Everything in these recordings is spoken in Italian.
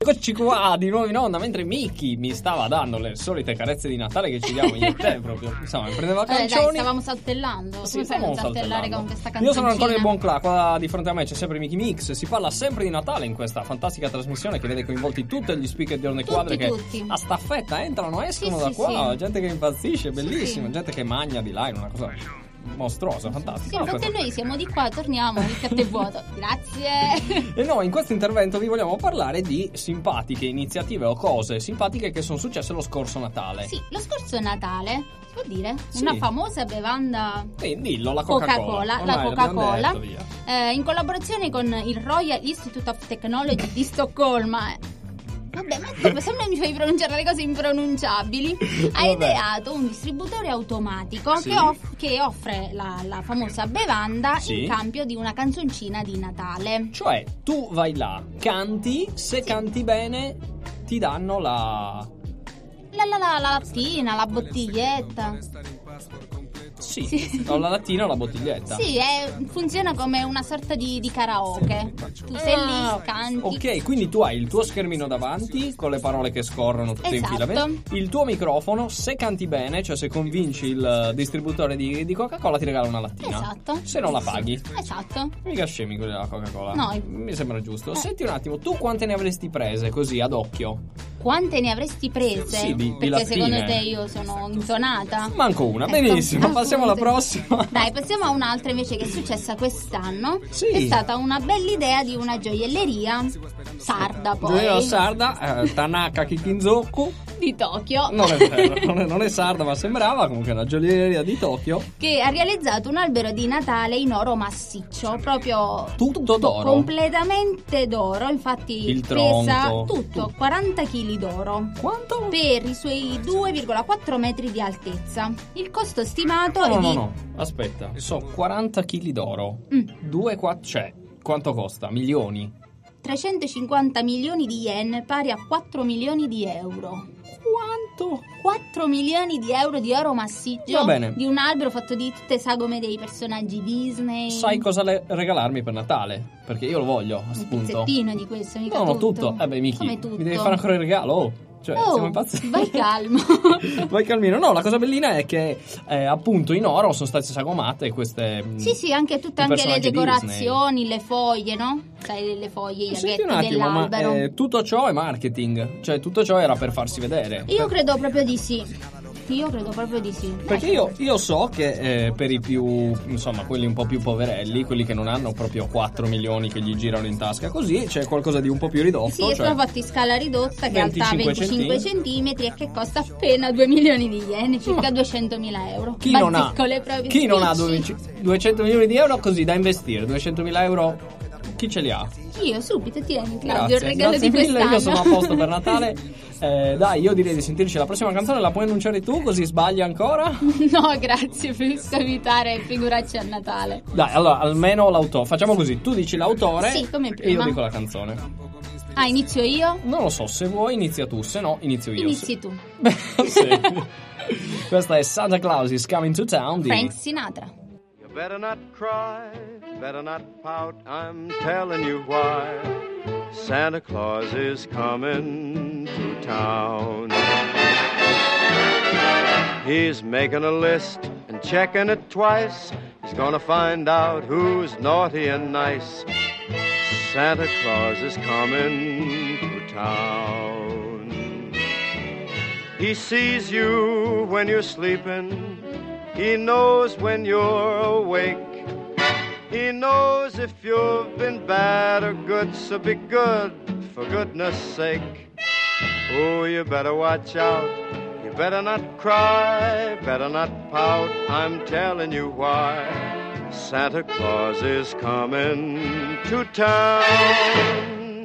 Eccoci qua di nuovo in onda, mentre Miki mi stava dando le solite carezze di Natale che ci diamo io e te proprio. Insomma, mi prendeva Dai, cancioni. stavamo saltellando. Sì, Come fai a non stavamo saltellare saltellando. con questa Io canzoncina? sono ancora il buon Cla, qua di fronte a me c'è sempre Miki Mix. Si parla sempre di Natale in questa fantastica trasmissione che vede coinvolti tutti gli speaker di Orne Quadre che tutti. a staffetta entrano, escono Sì, da sì, qua, sì. gente che impazzisce, bellissimo, sì. gente che magna di là, in una cosa mostruosa, fantastica. Sì, No, perché questo- noi siamo di qua, torniamo, il piatto è vuoto. Grazie. E noi in questo intervento vi vogliamo parlare di simpatiche iniziative o cose simpatiche che sono successe lo scorso Natale. Sì, lo scorso Natale, si può dire, Sì. una famosa bevanda Dillo, la Coca-Cola. la Ormai l'abbiamo Coca-Cola, detto, via. in collaborazione con il Royal Institute of Technology di Stoccolma. Vabbè, ma se mi fai pronunciare le cose impronunciabili, ha Vabbè. ideato un distributore automatico Sì. che offre la famosa bevanda Sì. in cambio di una canzoncina di Natale. Cioè, tu vai là, canti, se canti bene ti danno la... La lattina, la bottiglietta. Sì, Sì. o la lattina o la bottiglietta. Sì, funziona come una sorta di karaoke. Tu sei lì, canti. Ok, quindi tu hai il tuo schermino davanti con le parole che scorrono tutte in fila. Esatto. Il tuo microfono, se canti bene, cioè se convinci il distributore di Coca-Cola ti regala una lattina. Esatto. Se non la paghi. Esatto. Mica scemi quelli della Coca-Cola. No. Mi sembra giusto. Senti un attimo, tu quante ne avresti prese così ad occhio? Quante ne avresti prese? Sì, di Perché lattine. secondo te io sono intonata? Manco una, Ecco, benissimo. Passiamo alla appunto. prossima. Dai, passiamo a un'altra invece che è successa quest'anno. Sì. È stata una bella idea di una gioielleria sarda poi Giulia Sarda, Tanaka Kikinzoku. di Tokyo, Non è vero, non è sarda, ma sembrava comunque una gioielleria di Tokyo. che ha realizzato un albero di Natale in oro massiccio, proprio Tutto d'oro. completamente d'oro, infatti Il pesa tronco. tutto 40 kg d'oro. Quanto? Per i suoi 2,4 metri di altezza. Il costo stimato è di No, aspetta. Sono 40 kg d'oro. 4, cioè, quanto costa? Milioni. 350 milioni di yen, pari a 4 milioni di euro. Quanto? 4 milioni di euro di oro massiccio. Va bene. Di un albero fatto di tutte sagome dei personaggi Disney. Sai cosa regalarmi per Natale? Perché io lo voglio, a sto Un punto. pezzettino di questo, mica No, tutto. tutto. Miki, Come tutto? mi devi fare ancora il regalo. Oh. Cioè, Oh, siamo impazziti. vai calmo. Vai calmino. No, la cosa bellina è che appunto in oro sono state sagomate queste. Sì, anche tutte i anche le personaggi decorazioni, le foglie, no? Sai, le foglie, gli Senti un aghetti attimo, ma dell'albero. tutto ciò è marketing. Cioè, tutto ciò era per farsi vedere. Io credo proprio di sì. Io credo proprio di sì. Perché io so che per i più, insomma, quelli un po' più poverelli, quelli che non hanno proprio 4 milioni che gli girano in tasca così, c'è qualcosa di un po' più ridotto. Sì, cioè, sono fatti in scala ridotta che è alta 25 25 centimetri e che costa appena 2 milioni di yen, circa 200.000 euro. Chi non ha, Bazzicole proprio, chi non ha spicci. 200 milioni di euro così da investire? 200.000 euro, chi ce li ha? Io subito tieni, Claudio, il Grazie, regalo grazie di mille, quest'anno. io sono a posto per Natale. Dai, io direi di sentirci la prossima canzone, la puoi annunciare tu così sbagli ancora? No, grazie, preferisco evitare figuracce a Natale. Dai, allora, almeno l'autore, facciamo così, tu dici l'autore Sì, come e io prima. dico la canzone. Ah, inizio io? Non lo so, se vuoi inizia tu, se no inizio io. Inizi tu. Beh, sì. Questa è Santa Claus is Coming to Town di Frank Sinatra. You better not cry, better not pout, I'm telling you why. Santa Claus is coming to town. He's making a list and checking it twice. He's gonna find out who's naughty and nice. Santa Claus is coming to town. He sees you when you're sleeping. He knows when you're awake. He knows if you've been bad or good, so be good, for goodness sake. Oh, you better watch out. You better not cry, better not pout. I'm telling you why. Santa Claus is coming to town.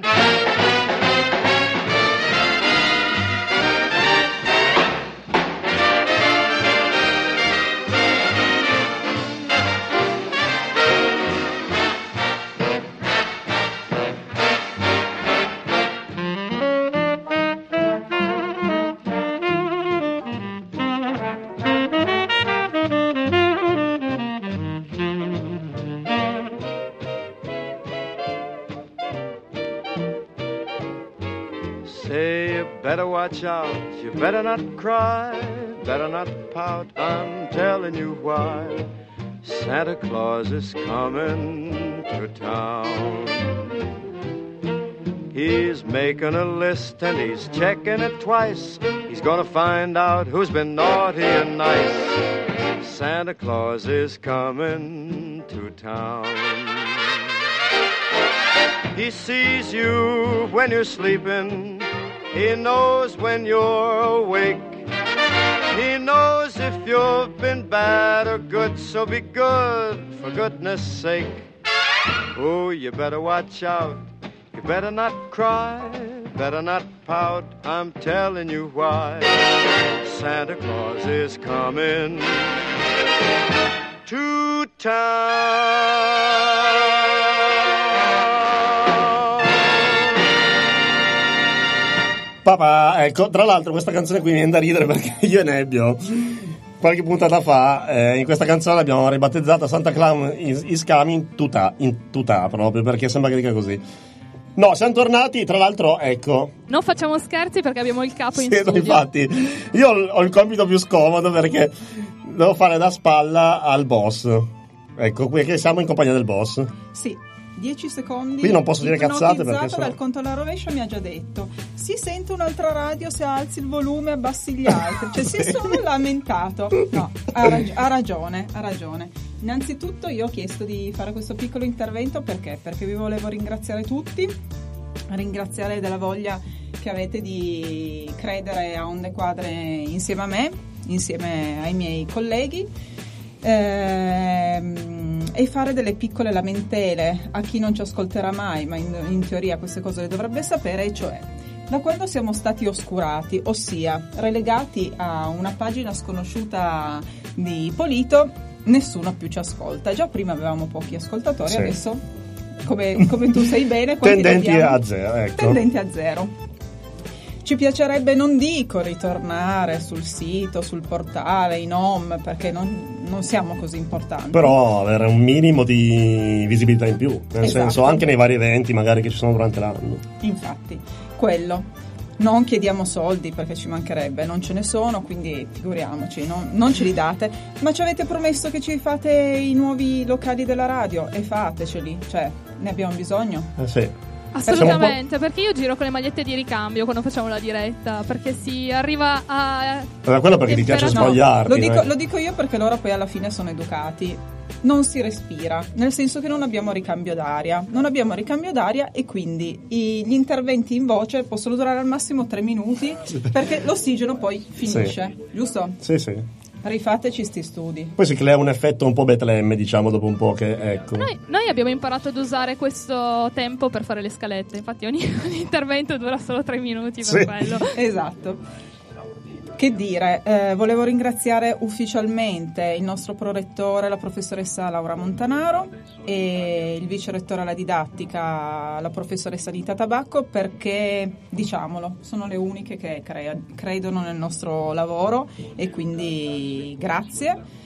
Say you better watch out, you better not cry, better not pout, I'm telling you why. Santa Claus is coming to town. He's making a list and he's checking it twice. He's gonna find out who's been naughty and nice. Santa Claus is coming to town. He sees you when you're sleeping. He knows when you're awake. He knows if you've been bad or good, so be good for goodness sake. Oh, you better watch out. You better not cry, better not pout, I'm telling you why. Santa Claus is coming to town. Papà, ecco, tra l'altro questa canzone qui mi viene da ridere perché io e Nebbio qualche puntata fa in questa canzone l'abbiamo ribattezzata Santa Claus is coming to town, proprio perché sembra che dica così. No, siamo tornati, tra l'altro, ecco. Non facciamo scherzi perché abbiamo il capo in sì, studio. Infatti, io ho il compito più scomodo perché devo fare da spalla al boss. Ecco, qui che siamo in compagnia del boss. Sì, 10 secondi. Qui non posso dire cazzate perché dal conto alla rovescia mi ha già detto: si sente un'altra radio se alzi il volume e abbassi gli altri. Cioè si è solo lamentato. No, ha ragione. Innanzitutto io ho chiesto di fare questo piccolo intervento perché vi volevo ringraziare tutti, ringraziare della voglia che avete di credere a Onde Quadre insieme a me, insieme ai miei colleghi, e fare delle piccole lamentele a chi non ci ascolterà mai, ma in teoria queste cose le dovrebbe sapere, e cioè: da quando siamo stati oscurati, ossia relegati a una pagina sconosciuta di Polito, nessuno più ci ascolta. Già prima avevamo pochi ascoltatori, sì. Adesso, come tu sai bene, tendenti a zero, ecco. Tendenti a zero. Ci piacerebbe, non dico ritornare sul sito, sul portale, in home, perché non siamo così importanti. Però avere un minimo di visibilità in più, nel senso anche nei vari eventi magari che ci sono durante l'anno. Infatti, quello. Non chiediamo soldi perché ci mancherebbe, non ce ne sono, quindi figuriamoci, non ce li date, ma ci avete promesso che ci fate i nuovi locali della radio e fateceli, cioè ne abbiamo bisogno. Sì. Assolutamente, perché io giro con le magliette di ricambio quando facciamo la diretta, perché si arriva a... quello perché ti piace spogliarti. Lo dico io perché loro poi alla fine sono educati. Non si respira, nel senso che non abbiamo ricambio d'aria e quindi gli interventi in voce possono durare al massimo 3 minuti perché l'ossigeno poi finisce, sì. Giusto? Sì. Rifateci sti studi. Poi si crea un effetto un po' Betlemme, diciamo, dopo un po' che, ecco. Noi abbiamo imparato ad usare questo tempo per fare le scalette, infatti ogni intervento dura solo 3 minuti per quello. Esatto. Che dire, volevo ringraziare ufficialmente il nostro prorettore, la professoressa Laura Montanaro, e il vicerettore alla didattica, la professoressa Anita Tabacco, perché, diciamolo, sono le uniche che credono nel nostro lavoro, e quindi grazie.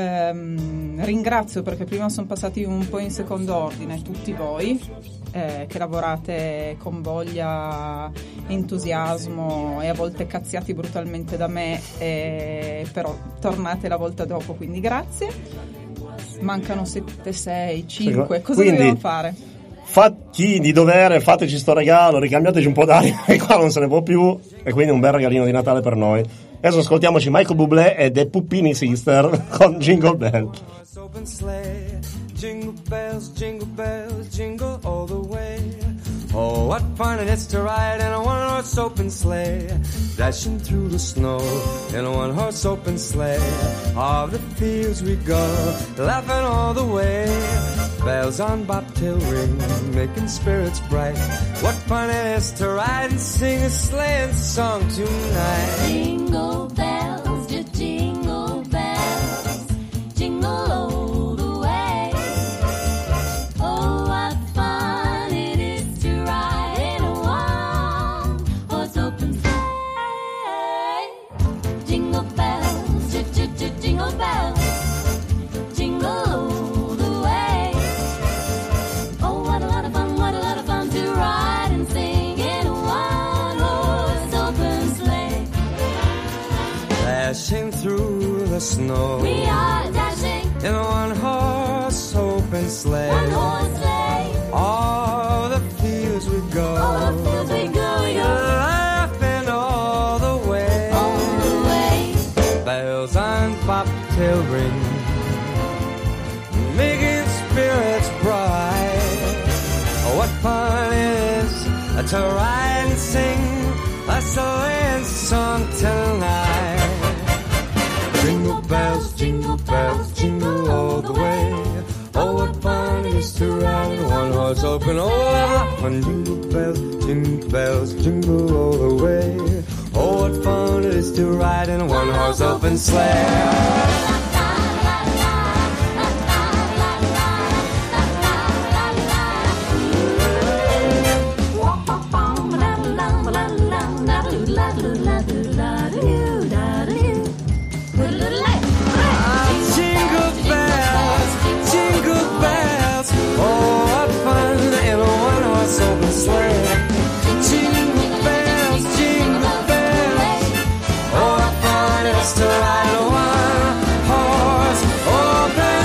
Ringrazio perché prima sono passati un po' in secondo ordine tutti voi che lavorate con voglia, entusiasmo e a volte cazziati brutalmente da me, però tornate la volta dopo, quindi grazie. Mancano 7, 6, 5, cosa dobbiamo fare? Fatti di dovere, fateci sto regalo, ricambiateci un po' d'aria e qua non se ne può più, e quindi un bel regalino di Natale per noi. Adesso ascoltiamoci Michael Bublé e The Puppini Sister con Jingle Bell. Jingle bells, jingle all the way. Oh, what fun it is to ride in a one-horse open sleigh, dashing through the snow in a one-horse open sleigh. Of the fields we go, laughing all the way. Bells on bobtail ring, making spirits bright. What fun it is to ride and sing a sleighing song tonight. Jingle bells, just jingle bells, jingle all the way. Oh, what fun it is to ride in a one-horse open sleigh. Jingle bells, jingle bells, jingle all the way. Oh, what a lot of fun to ride and sing in a one-horse snow. We are dashing In a one-horse open sleigh. one horse sleigh. All the fields we go. All the fields we go, Laughing all the way. all the way. Bells on bobtail ring, making spirits bright. Oh, what fun it is to ride and sing a sleighing song tonight. Jingle bells, jingle all the way. Oh, what fun it is to ride in one horse open. Oh, what fun! Jingle bells, jingle all the way. Oh, what fun it is to ride in a one horse open sleigh. Jingle bells, oh, what fun in a one horse open sleigh. Jingle bells, oh, what fun it is to ride in a one horse open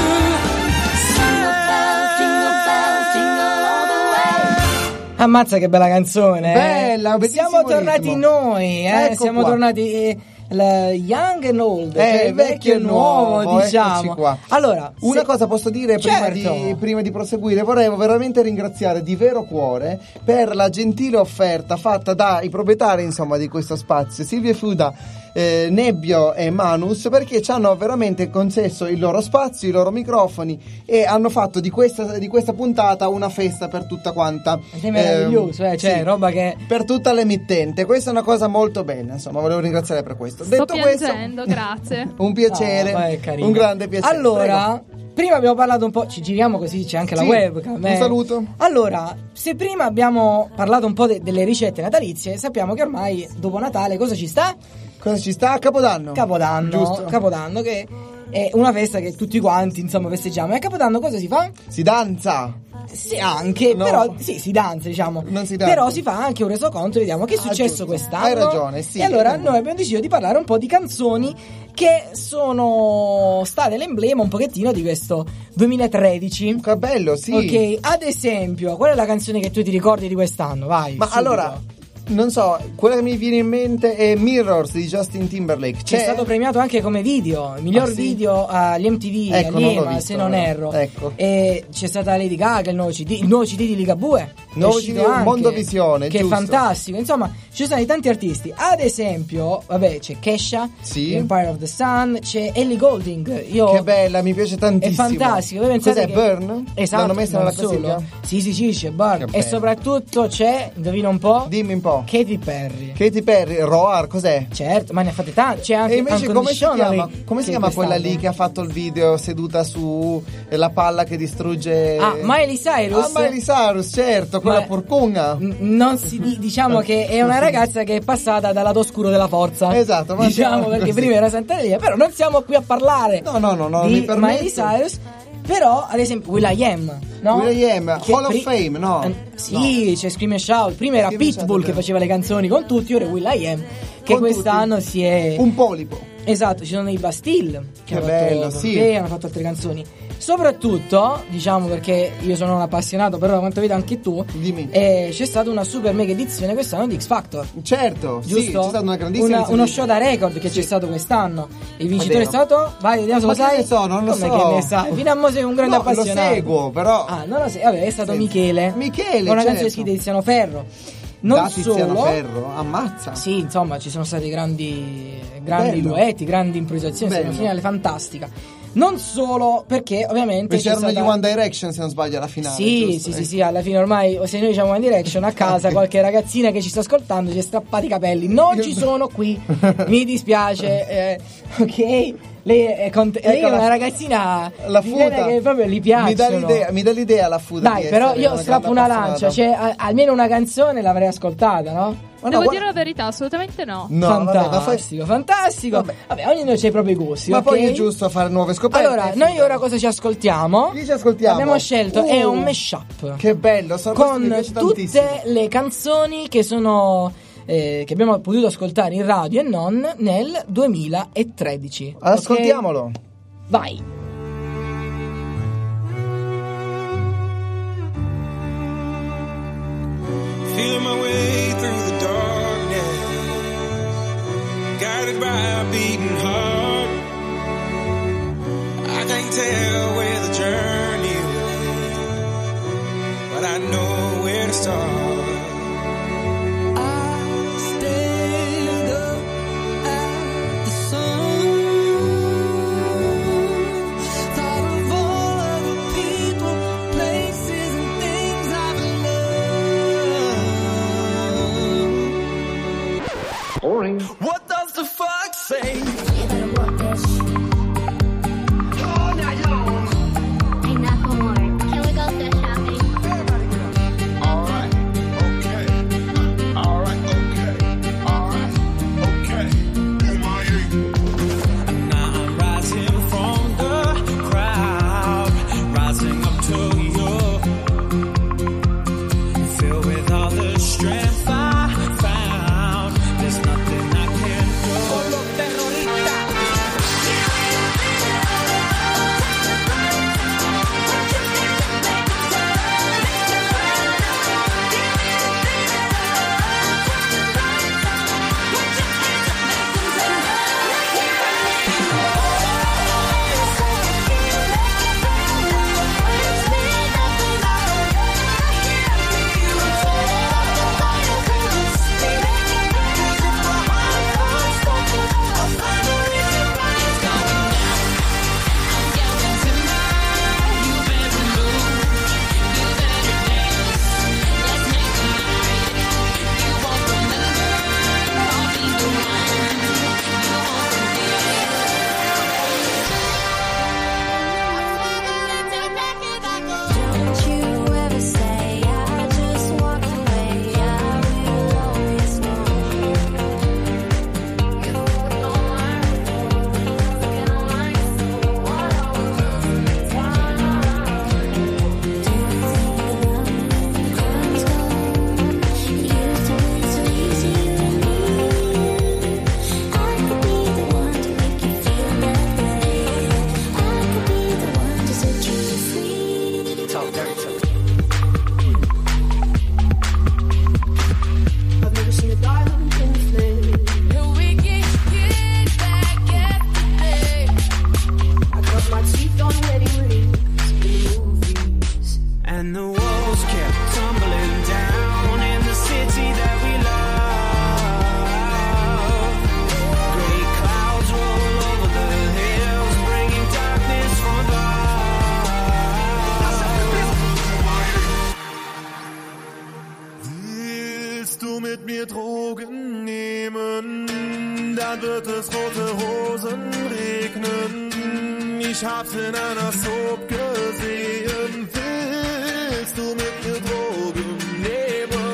sleigh. Ammazza che bella canzone, Bella, bellissimo siamo tornati ritmo. noi, Ecco siamo qua. tornati la young and old, cioè il vecchio e il nuovo, eccoci diciamo. qua. Allora, Una cosa posso dire Certo. prima di proseguire? Vorrei veramente ringraziare di vero cuore per la gentile offerta fatta dai proprietari, insomma, di questo spazio, Silvia Fuda, Nebbio e Manus, perché ci hanno veramente concesso il loro spazio, i loro microfoni e hanno fatto di questa puntata una festa per tutta quanta. è meraviglioso, cioè sì, roba che per tutta l'emittente. Questa è una cosa molto bella, insomma, volevo ringraziare per questo. Sto Detto questo, piangendo, grazie. un piacere, ma è carino. un grande piacere. Allora, prima abbiamo parlato un po', ci giriamo così c'è anche la Sì, webcam. un saluto. Allora, se prima abbiamo parlato un po' delle ricette natalizie, sappiamo che ormai dopo Natale cosa ci sta? Cosa ci sta? Capodanno. Capodanno, Capodanno che è una festa che tutti quanti insomma festeggiamo. E a Capodanno cosa si fa? Si danza. Sì, anche, No. però sì, si danza, diciamo. Non si danza. Però si fa anche un resoconto, vediamo che è successo giusto. quest'anno. Hai ragione, sì. E allora noi abbiamo deciso di parlare un po' di canzoni che sono state l'emblema un pochettino di questo 2013. Che bello, sì. Ok, ad esempio, qual è la canzone che tu ti ricordi di quest'anno? Vai. Ma subito. allora, non so, quella che mi viene in mente è Mirrors di Justin Timberlake. C'è stato premiato anche come video, il miglior Ah, sì? video agli MTV, Ecco, agli non l'ho EMA, visto, se non erro. ecco. E c'è stata Lady Gaga, il nuovo CD di Ligabue. Nuovo è uscito CD, anche, Mondovisione, che giusto. è fantastico. Insomma, ci sono stati tanti artisti. Ad esempio, vabbè, c'è Kesha, Sì. Empire of the Sun, c'è Ellie Goulding. Che bella, mi piace È tantissimo. fantastico. Voi pensate Cos'è, che... Burn? Esatto. L'hanno messa nella non solo. classifica? Sì, c'è Burn. Che E bello. soprattutto c'è, indovina un po', Dimmi un po'. Katy Perry. Katy Perry, Roar, cos'è? Certo, ma ne ha fatte tante. C'è anche E invece come si Unconditionally, chiama? Come si che chiama quella quest'anno. lì che ha fatto il video seduta su la palla che distrugge? Ah, Miley Cyrus. Miley Cyrus, certo, quella Ma- porcunga. Non si diciamo che è una ragazza che è passata dal lato oscuro della forza. Esatto, ma diciamo siamo perché così. prima era Santa Elia, però non siamo qui a parlare No, mi di permetto. Miley Cyrus. Però, ad esempio, Will.i.am, no? Will.i.am, Che Hall of Fame, no? Sì, c'è Scream and Shout. Prima era Scream and Pitbull Shout, che faceva le canzoni con tutti, ora è Will.i.am che Con quest'anno tutti. si è... Un polipo. Esatto, ci sono i Bastille Che hanno bello, fatto, sì. che hanno fatto altre canzoni. Soprattutto, diciamo perché io sono un appassionato, però da quanto vedo anche tu, Dimmi. c'è stata una super mega edizione quest'anno di X Factor. Certo, sì, Giusto? c'è stata una grandissima edizione uno di- show da record che Sì. c'è stato quest'anno. Il vincitore è vero. stato? Vai, vediamo se Ma lo che sai. ne so, non lo Come so. che ne sai? Fino a mo' sei un grande No, appassionato. lo seguo, però. Ah, non lo sai. Vabbè, è stato Sì. Michele. Michele, Con una canzone certo. scritta di Tiziano Ferro. Non Da Tiziano solo. Ferro, ammazza. Sì, insomma, ci sono stati grandi Bello. duetti, grandi improvvisazioni, è Bello. una finale fantastica. Non solo perché ovviamente Poi c'erano c'è gli stata... One Direction, se non sbaglio, alla finale. Sì, giusto? sì, alla fine ormai se noi diciamo One Direction a casa qualche ragazzina che ci sta ascoltando si è strappati i capelli. Non ci sono qui, mi dispiace. Ok, lei è, lei è una ragazzina La di bene Fuda che proprio gli piacciono. mi dà l'idea la Fuda. Dai, di però essere io una strappo grande una lancia, appassionata. cioè almeno una canzone l'avrei ascoltata, no? Ma Devo no, dire la verità, assolutamente no. No, vabbè, ma fai- Fantastico. Vabbè, ognuno ha i propri gusti. Ma ok? poi è giusto fare nuove scoperte. Allora, noi ora cosa ci ascoltiamo? Chi ci ascoltiamo? Abbiamo scelto, è un mashup. Che bello, sono questo mi Con piace tutte tantissimo. le canzoni che sono che abbiamo potuto ascoltare in radio e non nel 2013. Ascoltiamolo. Ok? Vai. Feeling my way through the darkness, guided by a beating heart. I can't tell where the journey will end, but I know where to start. I stand up at the sun, thought of all of the people, places and things I've loved. Boring. What does the fuck say? dann wird es rote Rosen regnen. Ich hab's in einer Soap gesehen. Willst du mit mir Drogen nehmen?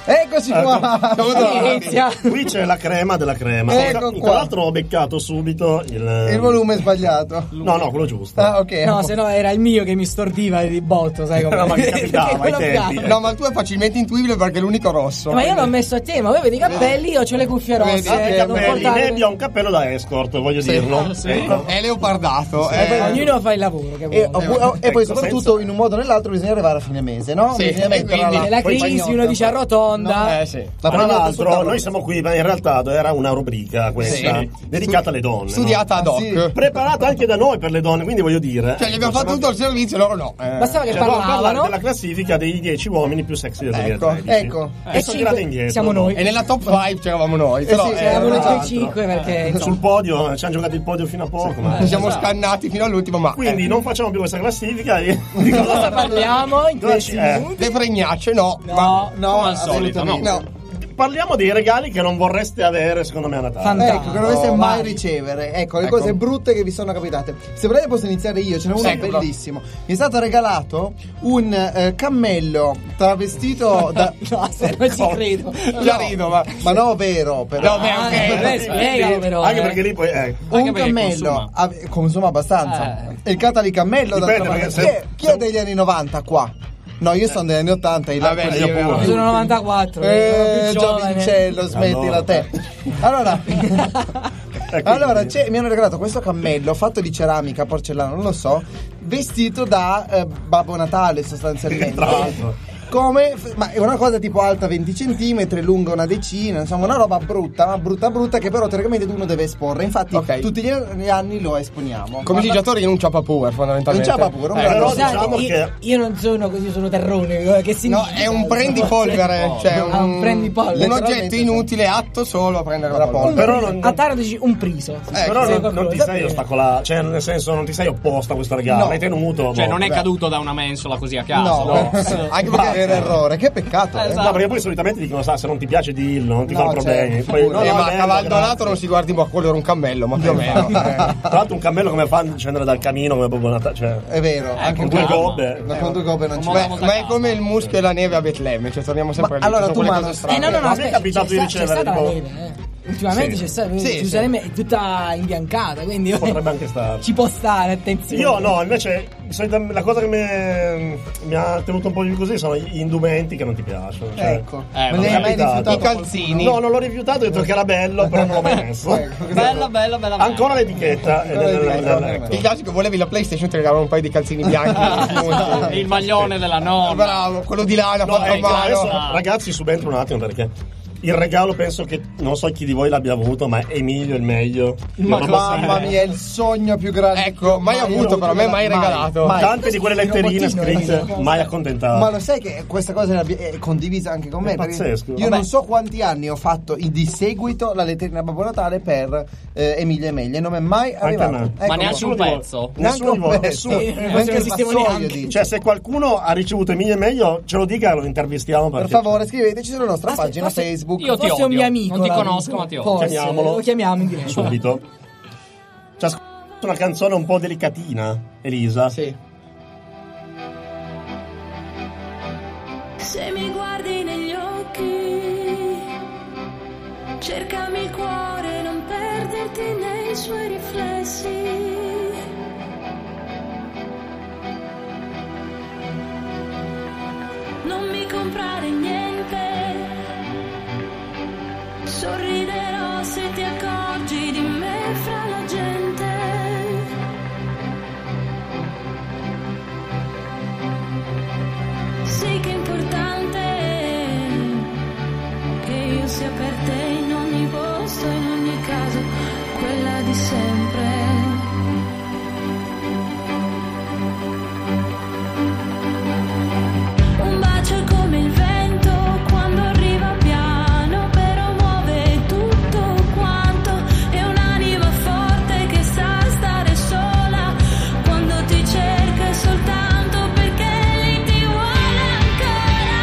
Eccoci qua. Inizia. Qui c'è la crema della crema. Ecco Tra qua. l'altro ho beccato subito Il volume è sbagliato. No, quello giusto. Ah, ok. No, se no era il mio che mi stordiva di botto, sai come? No, ma mi capitava ai tempi. No, ma il tuo è facilmente intuibile perché è l'unico rosso. Ma io l'ho messo a te, ma voi avete i capelli, io ho le cuffie rosse. Vedi, non portate- Nebbia ha un cappello da escort, voglio dirlo. Ecco. È leopardato. Ognuno fa il lavoro che vuole. E poi soprattutto in un modo o nell'altro bisogna arrivare a fine mese, no? Sì, Bisogna e metterla quindi là. nella Poi crisi pagnotta. uno dice arrotonda. Sì. Tra prendo sul l'altro tavolo. noi siamo qui, ma in realtà era una rubrica questa Sì. dedicata alle donne. Studiata ad hoc. Sì. Preparata anche da noi per le donne, quindi voglio dire. Cioè, gli abbiamo fatto tutto il servizio, loro no. Bastava che dovevamo parlare parlavano. della classifica dei 10 uomini più sexy del 2013. Ecco. E sono tirate indietro. siamo noi. E nella top 5 c'eravamo noi. Però, C'eravamo noi esatto. 5 perché Sul podio, ci hanno giocato il podio fino a poco. Ma... Ci siamo scannati fino all'ultimo, ma Quindi non facciamo più questa classifica. E... di cosa parliamo in Cosa questi ci- minuti? le fregnacce no. No, Come al solito, no. No. Parliamo dei regali che non vorreste avere, secondo me, a Natale. Fantastico. Ecco, che non doveste mai vai. ricevere. Ecco, le cose brutte che vi sono capitate. Se volete posso iniziare io, ce n'è uno Ecco. bellissimo. Mi è stato regalato un cammello travestito da... No, se non ci credo. Già rido, ma no, vero, però. No, beh, spiegalo però. Anche perché lì poi. Un cammello consuma abbastanza. Il catali cammello Dipende, d'altra perché parte. Chi è degli anni 90 qua? No, io sono degli anni 80, io Vabbè, io pure. Io sono 94. sono più giovane. Giovincello, smettila te. Allora, mi hanno regalato questo cammello fatto di ceramica, porcellana, non lo so, vestito da Babbo Natale sostanzialmente. Tra l'altro. Ma è una cosa tipo alta 20 centimetri, lunga una decina, insomma una roba brutta che però teoricamente uno deve esporre. Infatti tutti gli anni lo esponiamo. Come viaggiatori in un ciapapuer fondamentalmente. Un ciapapuer, un però Scusate, diciamo che io non sono così, sono terrone. Che No, significa? è un prendipolvere, cioè un prendipolvere. un oggetto Letteralmente, inutile, atto solo a prendere la polvere. Però non, A Taranto dici un priso. però Se non qualcuno ti lo sei sapeva. ostacolato, cioè nel senso non ti sei opposto a questo regalo, No. l'hai tenuto. Cioè, non è vabbè. caduto da una mensola così a caso. No, anche perché era errore, che peccato. No, perché poi solitamente dicono, se non ti piace dillo, non ti fa problemi. certo. Poi, no, Ma bello, a Cavaldonato grazie. non si guardi, ma quello era un cammello, ma più o meno. Tra l'altro un cammello come fa a scendere dal camino come Babbo Natale, cioè È vero, anche con due gobbe. con due gobbe non ci Molto, va. molto Ma è caldo. come il muschio e la neve a Betlemme, cioè torniamo sempre lì. allora ci sono Eh quelle no, cose strane. no, Ma mi è aspetta, capitato di c'è ricevere, stata la tipo- neve, Ultimamente Sì. c'è stata, Sì, Gerusalemme è tutta imbiancata, quindi Potrebbe anche stare. ci può stare, attenzione. Io no, invece la cosa che mi ha tenuto un po' di così sono gli indumenti che non ti piacciono. Cioè, Ecco, ma me ne hai mai rifiutato i calzini? No, non l'ho rifiutato, ho detto che era bello, però non l'ho mai messo. Bello, bello, bello. Ancora l'etichetta. Il classico, volevi la PlayStation, ti regalano un paio di calzini bianchi. Il maglione della nonna. Bravo, quello di lana No, fatto a ecco, adesso, mano. ragazzi, subentro un attimo perché il regalo penso che non so chi di voi l'abbia avuto, ma Emilio il meglio. Mamma mia, il sogno più grande. Ecco, mai avuto, però a me mai regalato. Tante di quelle letterine scritte, mai accontentato. Ma lo sai che questa cosa è condivisa anche con me? È Perché pazzesco. Io non so quanti anni ho fatto di seguito la letterina Babbo Natale per Emilia e Meglia e non mi è mai arrivato. me. Ecco, Ma neanche un nessuno di voi. pezzo. neanche Nessuno di un voi, pezzo. nessuno. Neanche il sistema vassoio, neanche. dice. Cioè, se qualcuno ha ricevuto Emilia e meglio, ce lo dica e lo intervistiamo. Per Perché... favore, scriveteci sulla nostra Aspetta, pagina forse- Facebook. Io ti Forse è un odio. mio amico. Non ti là, conosco, ma ti odio. forse, Chiamiamolo. lo chiamiamo in diretta. Subito. Ci ha scritto una canzone un po' delicatina, Elisa. Sì. Se mi guardi negli occhi, cercami il cuore, non perderti nei suoi riflessi. Non mi comprare niente, sorriderò se ti accorgi di me fra la gente. Sì che è importante che io sia per te in ogni posto, in ogni caso, quella di sempre. Un bacio è come il vento quando arriva piano, però muove tutto quanto. È un'anima forte che sa stare sola quando ti cerca soltanto perché lei ti vuole ancora.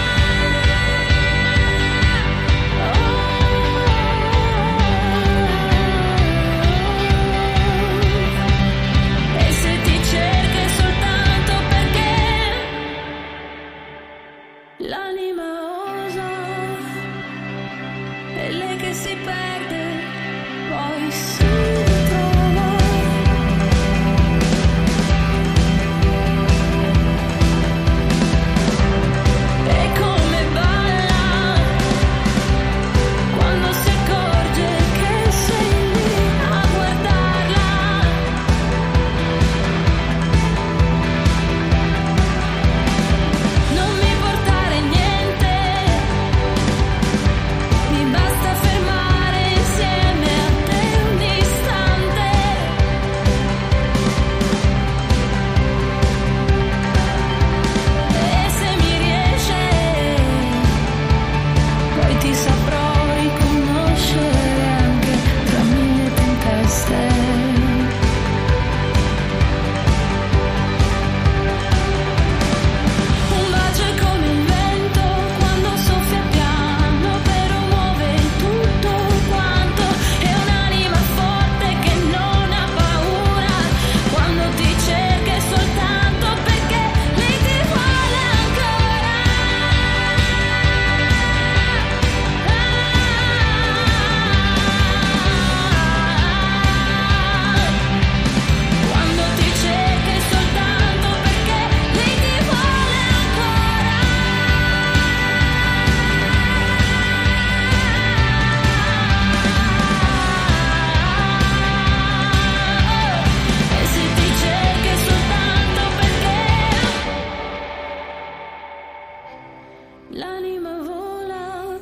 E se ti cerca è soltanto perché l'anima osa. e lei che si perde poi si ritrova. E come balla quando si accorge che sei lì a guardarla. Non mi portare niente, mi basta fermare insieme a te un istante. E se mi riesce, poi ti saprò riconoscere anche tra mille tempeste. Un bacio è come il vento quando soffia piano, però muove tutto quanto. È un'anima forte che non ha paura quando ti cerca soltanto perché lei ti vuole ancora. Quando ti cerca soltanto perché lei ti vuole ancora. E se ti cerca soltanto perché l'anima vola,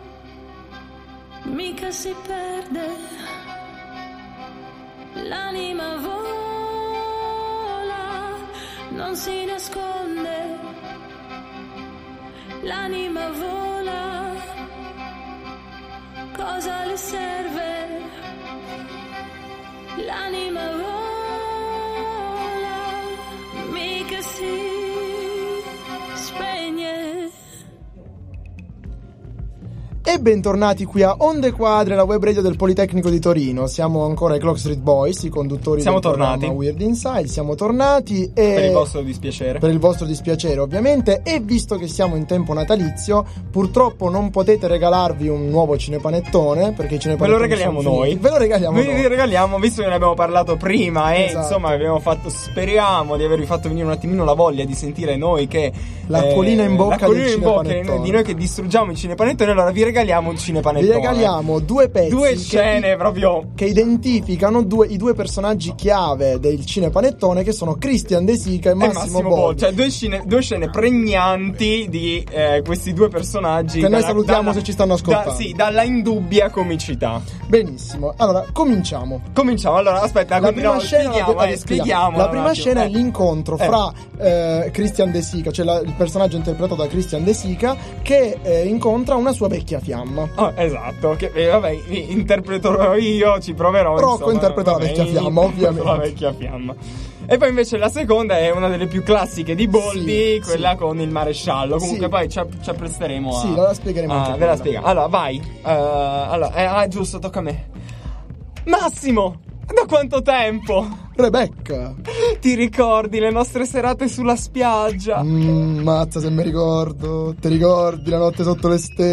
mica si perde. L'anima vola, non si nasconde. L'anima vola, cosa le serve? L'anima vola, mica si spegne. E bentornati qui a Onde Quadre, la web radio del Politecnico di Torino. Siamo ancora ai Clock Street Boys, i conduttori Siamo del programma tornati. Weird Inside. Siamo tornati e Per il vostro dispiacere. per il vostro dispiacere, ovviamente. E visto che siamo in tempo natalizio, purtroppo non potete regalarvi un nuovo cinepanettone, perché i Ve cinepanettoni lo regaliamo sono noi. finiti. Ve lo regaliamo noi. Vi regaliamo, visto che ne abbiamo parlato prima e Esatto. insomma abbiamo fatto, speriamo di avervi fatto venire un attimino la voglia di sentire noi che L'acquolina in bocca l'acquolina del in bocca cinepanettone. di noi che distruggiamo il cinepanettone. Allora vi regaliamo un cinepanettone. Vi regaliamo due pezzi, due scene proprio che identificano i due personaggi chiave del cinepanettone, che sono Christian De Sica e Massimo Boldi. Cioè due scene pregnanti di questi due personaggi Che noi salutiamo se ci stanno ascoltando. sì, dalla indubbia comicità. Benissimo, allora cominciamo. Allora aspetta, La prima scena spieghiamo La prima un scena è attimo. l'incontro fra Christian De Sica, cioè il personaggio interpretato da Christian De Sica, che incontra una sua vecchia fiamma. Esatto, che vabbè, interpreterò io, ci proverò. Rocco interpreta la vecchia fiamma, ovviamente. La vecchia fiamma. E poi invece la seconda è una delle più classiche di Boldi, quella con il maresciallo. Comunque Sì. poi ci appresteremo a... Sì, la spiegheremo anche ve quella. la spiega. Allora, vai. Giusto, tocca a me. Massimo, da quanto tempo? Rebecca. Ti ricordi le nostre serate sulla spiaggia? Mazza se mi ricordo. Ti ricordi la notte sotto le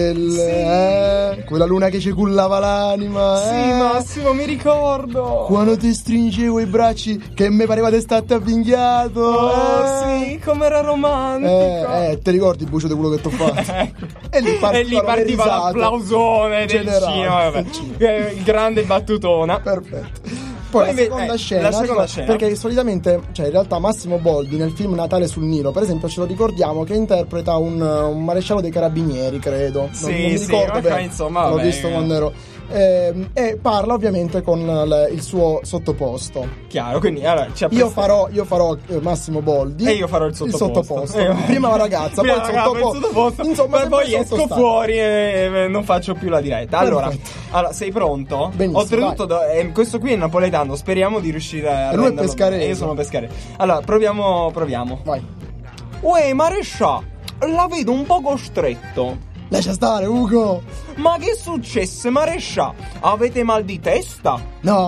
stelle? Quella luna che ci cullava l'anima. Sì, Massimo, mi ricordo. Quando ti stringevo i bracci che mi pareva di starti avvinghiato. Sì, com'era romantico. Ti ricordi il bucio di quello che t'ho fatto? E lì partiva l'applausone del generale. cinema, vabbè. Il grande battutona. Perfetto. Poi la seconda scena, perché solitamente, cioè in realtà Massimo Boldi nel film Natale sul Nilo, per esempio, ce lo ricordiamo che interpreta un maresciallo dei carabinieri, credo. Sì, non mi sì, ricordo bene. insomma, l'ho vabbè. visto quando ero. E parla ovviamente con il suo sottoposto. Chiaro, quindi allora io farò Massimo Boldi e io farò il sottoposto. Prima la ragazza, poi il sottoposto. Insomma, ma poi esco sottostante. fuori e non faccio più la diretta. Allora, sei pronto? Benissimo, oltretutto questo qui è napoletano, speriamo di riuscire a lui è renderlo pescarese. bene. Io sono pescarese. Allora, proviamo. Vai. Uè, marescià, la vedo un poco stretto. Lascia stare, Ugo. Ma che successe, marescià? Avete mal di testa?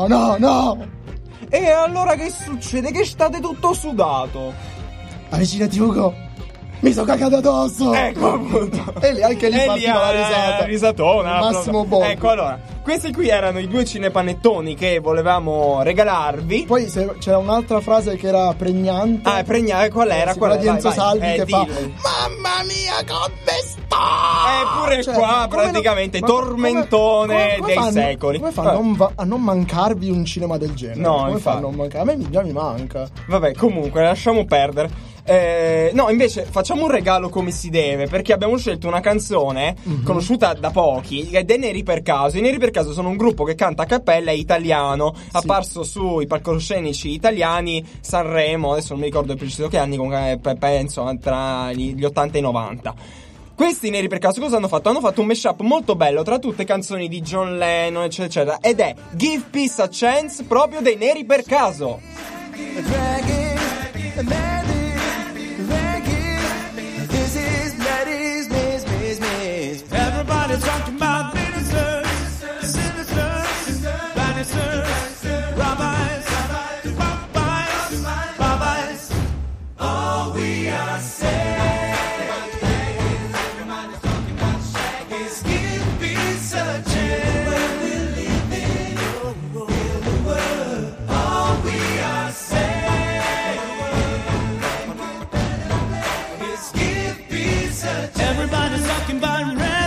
No. E allora che succede? Che state tutto sudato? Avvicinati, Ugo. Mi sono cagato addosso. Ecco appunto. E lì anche lì E partiva la risata. risatona. Massimo Borghi. Ecco, allora, questi qui erano i 2 cinepanettoni che volevamo regalarvi. Poi c'era un'altra frase che era pregnante. Ah, pregnante, qual era? Quella di Enzo Vai, Salvi che fa: dillo. mamma mia, come sta? Pure Cioè, qua come praticamente no- tormentone come dei fanno- secoli. Come fanno a non mancarvi un cinema del genere? No, come infatti. fanno a non mancare? A me già mi manca. Vabbè, comunque, lasciamo perdere. No, invece facciamo un regalo come si deve, perché abbiamo scelto una canzone conosciuta da pochi ed è Neri per caso. I Neri per caso sono un gruppo che canta a cappella, è italiano, apparso sui palcoscenici italiani, Sanremo, adesso non mi ricordo il preciso che anni, comunque penso tra gli 80 e i 90. Questi Neri per caso cosa hanno fatto? Hanno fatto un mashup molto bello tra tutte canzoni di John Lennon, eccetera, eccetera, ed è Give Peace a Chance, proprio dei Neri per caso. Everybody talking about ministers, sinisters, banisters, rabbis, rabbis. All we are saying is give peace a chance. All we are saying is give peace a chance. Everybody's talking about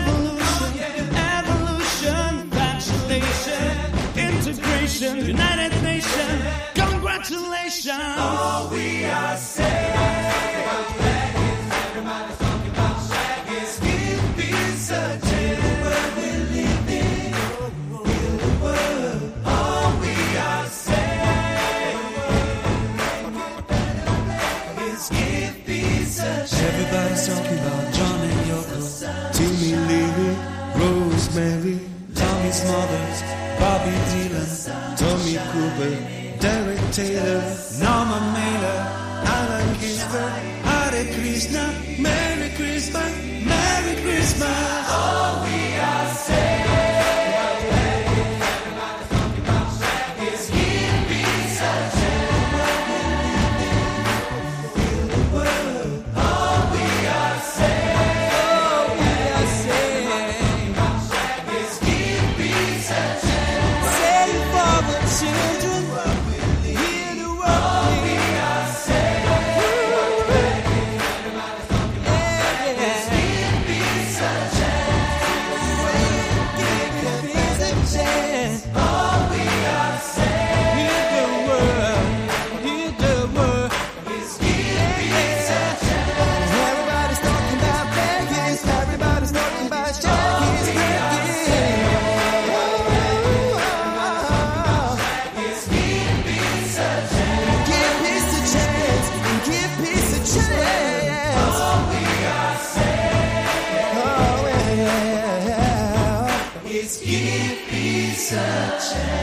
United Nations, congratulations. All we are saying, everybody's talking about shag is give peace a chance. We're living in the world. All we are saying is give peace a chance. Everybody's talking about John and Yoko, Timmy, Lily, Rosemary, Tommy's mothers, Bobby Dylan, Tommy Cooper, Derek Taylor, Norman Mailer, Alan Ginsberg, Hare Krishna, Merry Christmas, Merry Christmas. All we are saying, everybody's talking about shag is give peace a chance. In the world, all we are saying, shag is give peace a chance. Children, hear the word. All we are saying, everybody's talking about is give peace a chance. Give peace a chance. All we are saying, hear the word, is give peace a chance. Everybody's talking about Vegas, everybody's talking about Shaggy's give peace a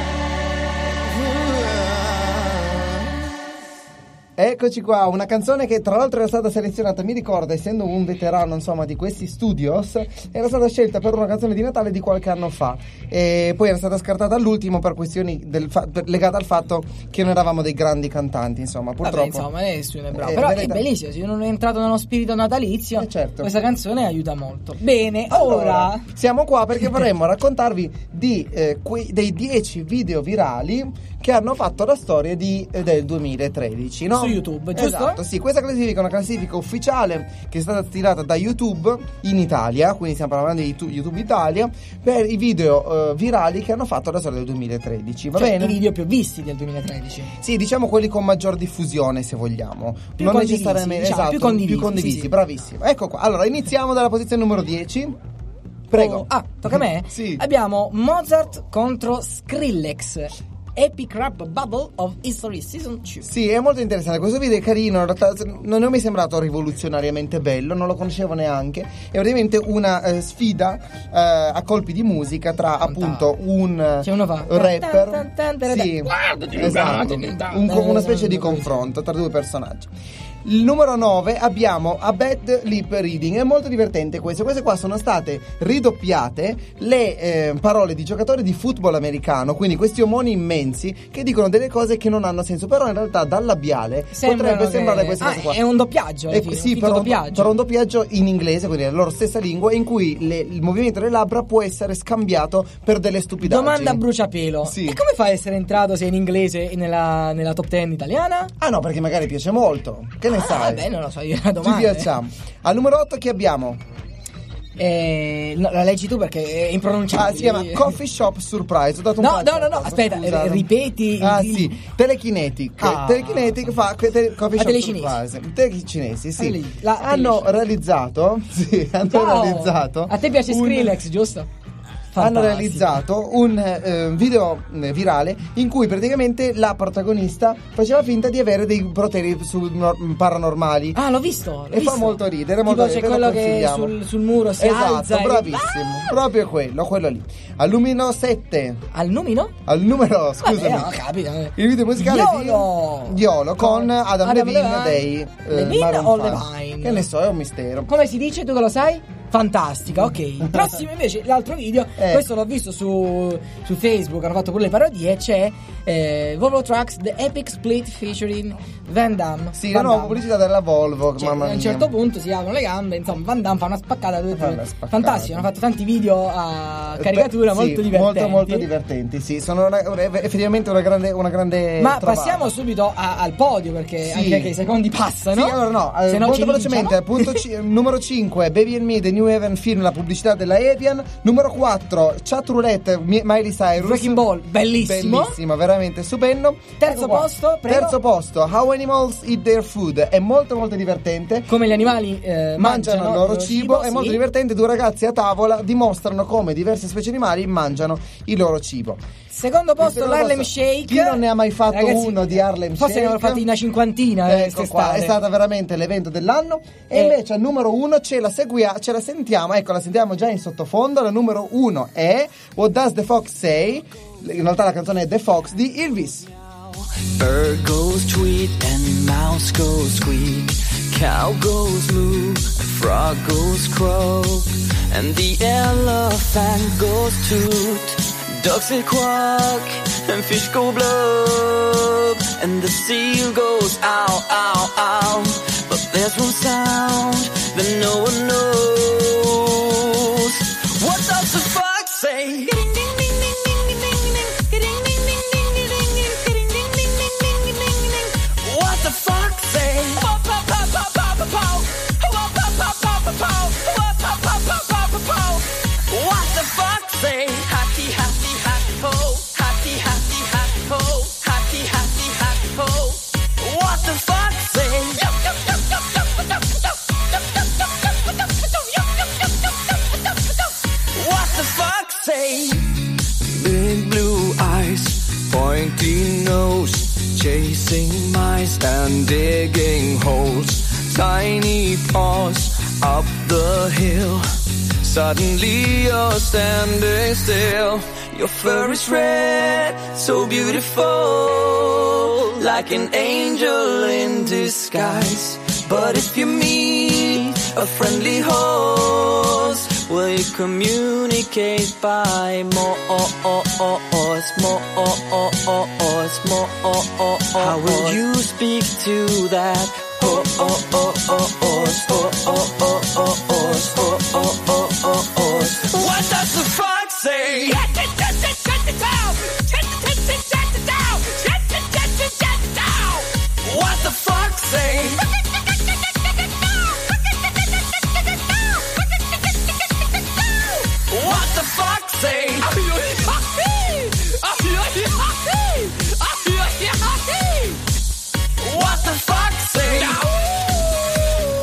Eccoci qua, una canzone che tra l'altro era stata selezionata, mi ricordo, essendo un veterano insomma di questi studios, era stata scelta per una canzone di Natale di qualche anno fa e poi era stata scartata all'ultimo per questioni legate al fatto che non eravamo dei grandi cantanti, insomma, purtroppo. Vabbè, insomma, nessuno è bravo, però è bellissimo, se uno è entrato nello spirito natalizio, certo. Questa canzone aiuta molto. Bene, ora siamo qua perché vorremmo raccontarvi dei 10 video virali che hanno fatto la storia del 2013, no? Su YouTube, giusto? Esatto, sì, questa classifica è una classifica ufficiale che è stata stilata da YouTube in Italia, quindi stiamo parlando di YouTube Italia, per i video virali che hanno fatto la storia del 2013, va bene? I video più visti del 2013. Sì, diciamo quelli con maggior diffusione, se vogliamo. Più non condivisi, necessariamente, diciamo, esatto, più condivisi, sì. Bravissimo. Ecco qua, allora iniziamo dalla posizione numero 10. Prego. Tocca a me? Sì. Abbiamo Mozart contro Skrillex. Epic Rap Battle of History Season 2. Sì, è molto interessante. Questo video è carino. In realtà non è mai sembrato rivoluzionariamente bello, non lo conoscevo neanche. È praticamente una sfida a colpi di musica tra appunto un rapper. Sì, esatto. Una specie di confronto tra due personaggi. Il numero 9 abbiamo A Bad Lip Reading, è molto divertente questo. Queste qua sono state ridoppiate le parole di giocatori di football americano, quindi questi omoni immensi che dicono delle cose che non hanno senso, però in realtà dal labiale potrebbe sembrare queste cose qua. È un doppiaggio, Sì, però un doppiaggio in inglese, quindi nella loro stessa lingua, in cui il movimento delle labbra può essere scambiato per delle stupidaggini. Domanda a bruciapelo. Sì. E come fai a essere entrato se in inglese nella top 10 italiana? Ah no, perché magari piace molto. Che ne sai? Vabbè, non lo so, io la domanda. Ci piacciamo. Al numero 8 chi abbiamo? No, la leggi tu perché è impronunciabile. Si chiama Coffee Shop Surprise. Ho dato un no, aspetta, ripeti. Sì, Telekinetic. Telekinetic fa Coffee Shop Surprise. Telecinesi, sì. Hanno realizzato. A te piace Skrillex, giusto? Hanno realizzato un video virale in cui praticamente la protagonista faceva finta di avere dei poteri paranormali. Ah, l'ho visto. Fa molto ridere. C'è quello che sul muro si alza. Esatto, bravissimo. Proprio quello lì. Al numero 7. Al numero? Al numero, scusami. Vabbè, no, capita. Il video musicale di Yolo con Adam Levine dei Levine o Levine? Che ne so, è un mistero. Come si dice? Tu che lo sai? Fantastica, ok. Prossimo invece, l'altro video, questo l'ho visto su Facebook, hanno fatto pure le parodie, c'è Volvo Trucks The Epic Split featuring Van Damme. Sì, la nuova pubblicità della Volvo, mamma mia. A un certo punto si aprono le gambe, insomma, Van Damme fa una spaccata. Fantastico, hanno fatto tanti video a caricatura molto divertenti. Molto divertenti, sì, sono effettivamente una grande Ma trovata. Passiamo subito al podio, perché anche che i secondi passano. Sì, allora molto velocemente, numero 5, Baby and Me, The New Haven Film, la pubblicità della Evian. Numero 4, Chat Roulette, Miley Cyrus, Wrecking Ball, bellissimo, veramente stupendo. Terzo posto, prego. Terzo posto, How Animals Eat Their Food, è molto divertente. Come gli animali mangiano il loro cibo, è sì. molto divertente. Due ragazzi a tavola dimostrano come diverse specie animali mangiano il loro cibo. Secondo posto, l'Harlem Shake. Chi non ne ha mai fatto uno di Harlem Shake? Forse ne hanno fatti una cinquantina. Ecco qua, è stata veramente l'evento dell'anno. E invece al numero 1 ce la sentiamo. Ecco, la sentiamo già in sottofondo. La numero 1 è What Does the Fox Say? In realtà la canzone è The Fox di Elvis. Bird goes tweet and mouse goes squeak. Cow goes moo, frog goes croak, and the elephant goes toot. Ducks say quack, and fish go blub, and the seal goes ow, ow, ow. But there's one sound that no one knows. What does the fox say? What the fox say? What the fox say? Happy, happy, happy ho. Happy, happy, happy ho. Happy, happy, happy ho. What the fox say? What the fox say? Big blue eyes, pointy nose, chasing mice and digging holes. Tiny paws up the hill. Suddenly you're standing still. Your fur is red, so beautiful, like an angel in disguise. But if you meet a friendly horse, will you communicate by more? How will you speak to that horse? What does the fox say? What the fox say? What the fox say? What the fox say?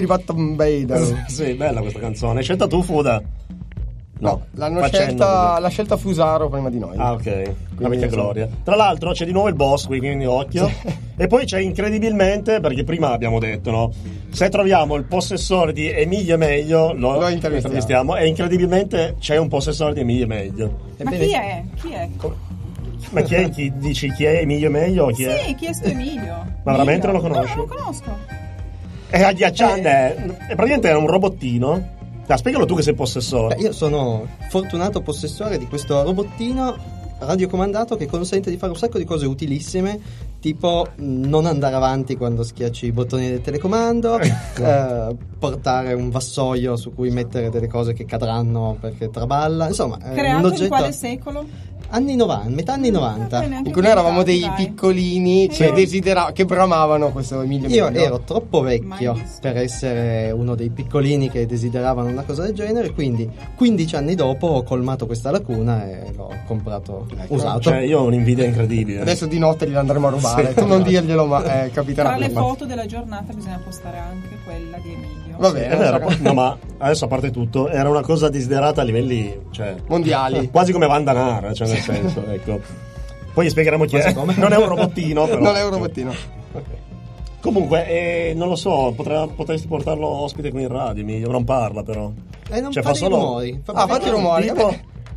Viva Tombedo. Sì, bella questa canzone. Hai scelta tu, Fuda? No, l'ha scelta Fusaro prima di noi. Ah, ok. La mica gloria. Tra l'altro c'è di nuovo il boss qui, quindi occhio. E poi c'è incredibilmente, perché prima abbiamo detto, no? Se troviamo il possessore di Emilio Meglio, lo intervistiamo. E incredibilmente c'è un possessore di Emilio Meglio. Ma chi è? Chi è? Ma chi è? Dici chi è Emilio Meglio? O chi è? Sì, chi è sto Emilio? Ma veramente non lo conosci? No, non lo conosco. È agghiacciante. È praticamente un robottino. Spiegalo tu che sei possessore. Io sono fortunato possessore di questo robottino radiocomandato che consente di fare un sacco di cose utilissime, tipo non andare avanti quando schiacci i bottoni del telecomando, portare un vassoio su cui mettere delle cose che cadranno perché traballa, insomma. Creato in quale secolo? Anni 90, metà anni 90. In cui noi eravamo dei piccolini che bramavano questo Emilio Io Meglio. ero troppo vecchio per essere uno dei piccolini che desideravano una cosa del genere, quindi 15 anni dopo ho colmato questa lacuna e l'ho comprato usato. Cioè, io ho un'invidia incredibile. Adesso di notte li andremo a rubare. Tu non dirglielo, ma capiterà. Tra le foto della giornata bisogna postare anche quella di Emilio. Va bene, è vero. No, ma adesso, a parte tutto, era una cosa desiderata a livelli, cioè, mondiali, quasi come Vandanara, cioè, nel senso, ecco. Poi gli spiegheremo chi è. Non è un robottino, però. Non è un robottino. Okay. Comunque, non lo so, potresti portarlo ospite qui in radio, Emilio. Non parla, però. Non cioè, fa solo rumori. Fatti rumori. Tipo...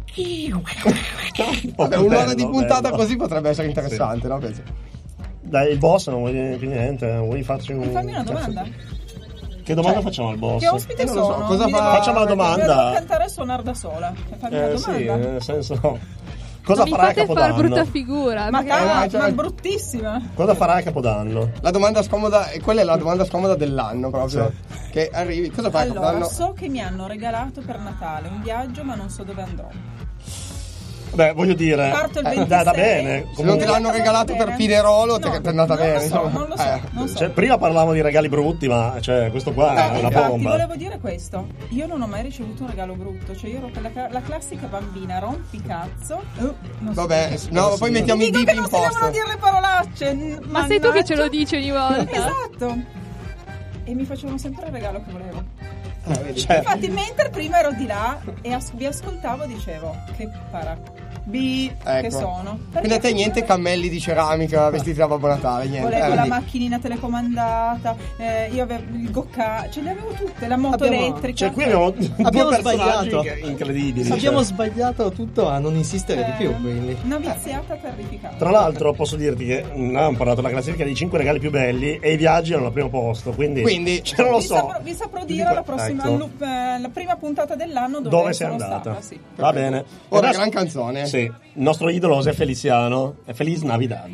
Vabbè, un'ora di puntata così potrebbe essere interessante, sì. No? Penso. Dai, il boss non vuoi dire più niente? Vuoi farci un... Fammi una domanda. Che domanda facciamo al boss? Che ospite sono? So. Cosa facciamo la domanda? Devo cantare e suonare da sola. Fammi una domanda. Sì, nel senso... Cosa non farà mi fate a Capodanno? fare brutta figura. Ma bruttissima. Cosa farà a Capodanno? La domanda scomoda, quella è la domanda scomoda dell'anno proprio. Sì. Che arrivi, cosa fai a Capodanno? So che mi hanno regalato per Natale un viaggio, ma non so dove andrò. Beh, voglio dire, parto il 26. Da bene. Se non te l'hanno regalato per Pinerolo, ti è andata bene. Non lo so. Cioè, prima parlavamo di regali brutti, ma cioè, questo qua è una bomba. Ti volevo dire questo. Io non ho mai ricevuto un regalo brutto. Cioè, io ero la classica bambina rompicazzo. Vabbè, no, poi mettiamo i diti in posto. Non si devono dire le parolacce. Ma sei tu che ce lo dici ogni volta. Esatto. E mi facevano sempre il regalo che volevo. Infatti, mentre prima ero di là e vi ascoltavo, dicevo che che sono. Quindi a te niente cammelli di ceramica vestiti da Babbo Natale, niente. Volevo la macchinina telecomandata, io avevo il gocca, ce le avevo tutte, la moto elettrica. Cioè, qui abbiamo sbagliato incredibili. Abbiamo sbagliato tutto a non insistere di più, quindi. Una viziata terrificante. Tra l'altro posso dirti che abbiamo parlato della classifica dei 5 regali più belli e i viaggi erano al primo posto, quindi cioè, non lo so. Vi saprò dire la prossima la prima puntata dell'anno dove sei andata. Sì. Va bene. Ora gran canzone. Sì, il nostro idolo è Feliciano. È Feliz Navidad.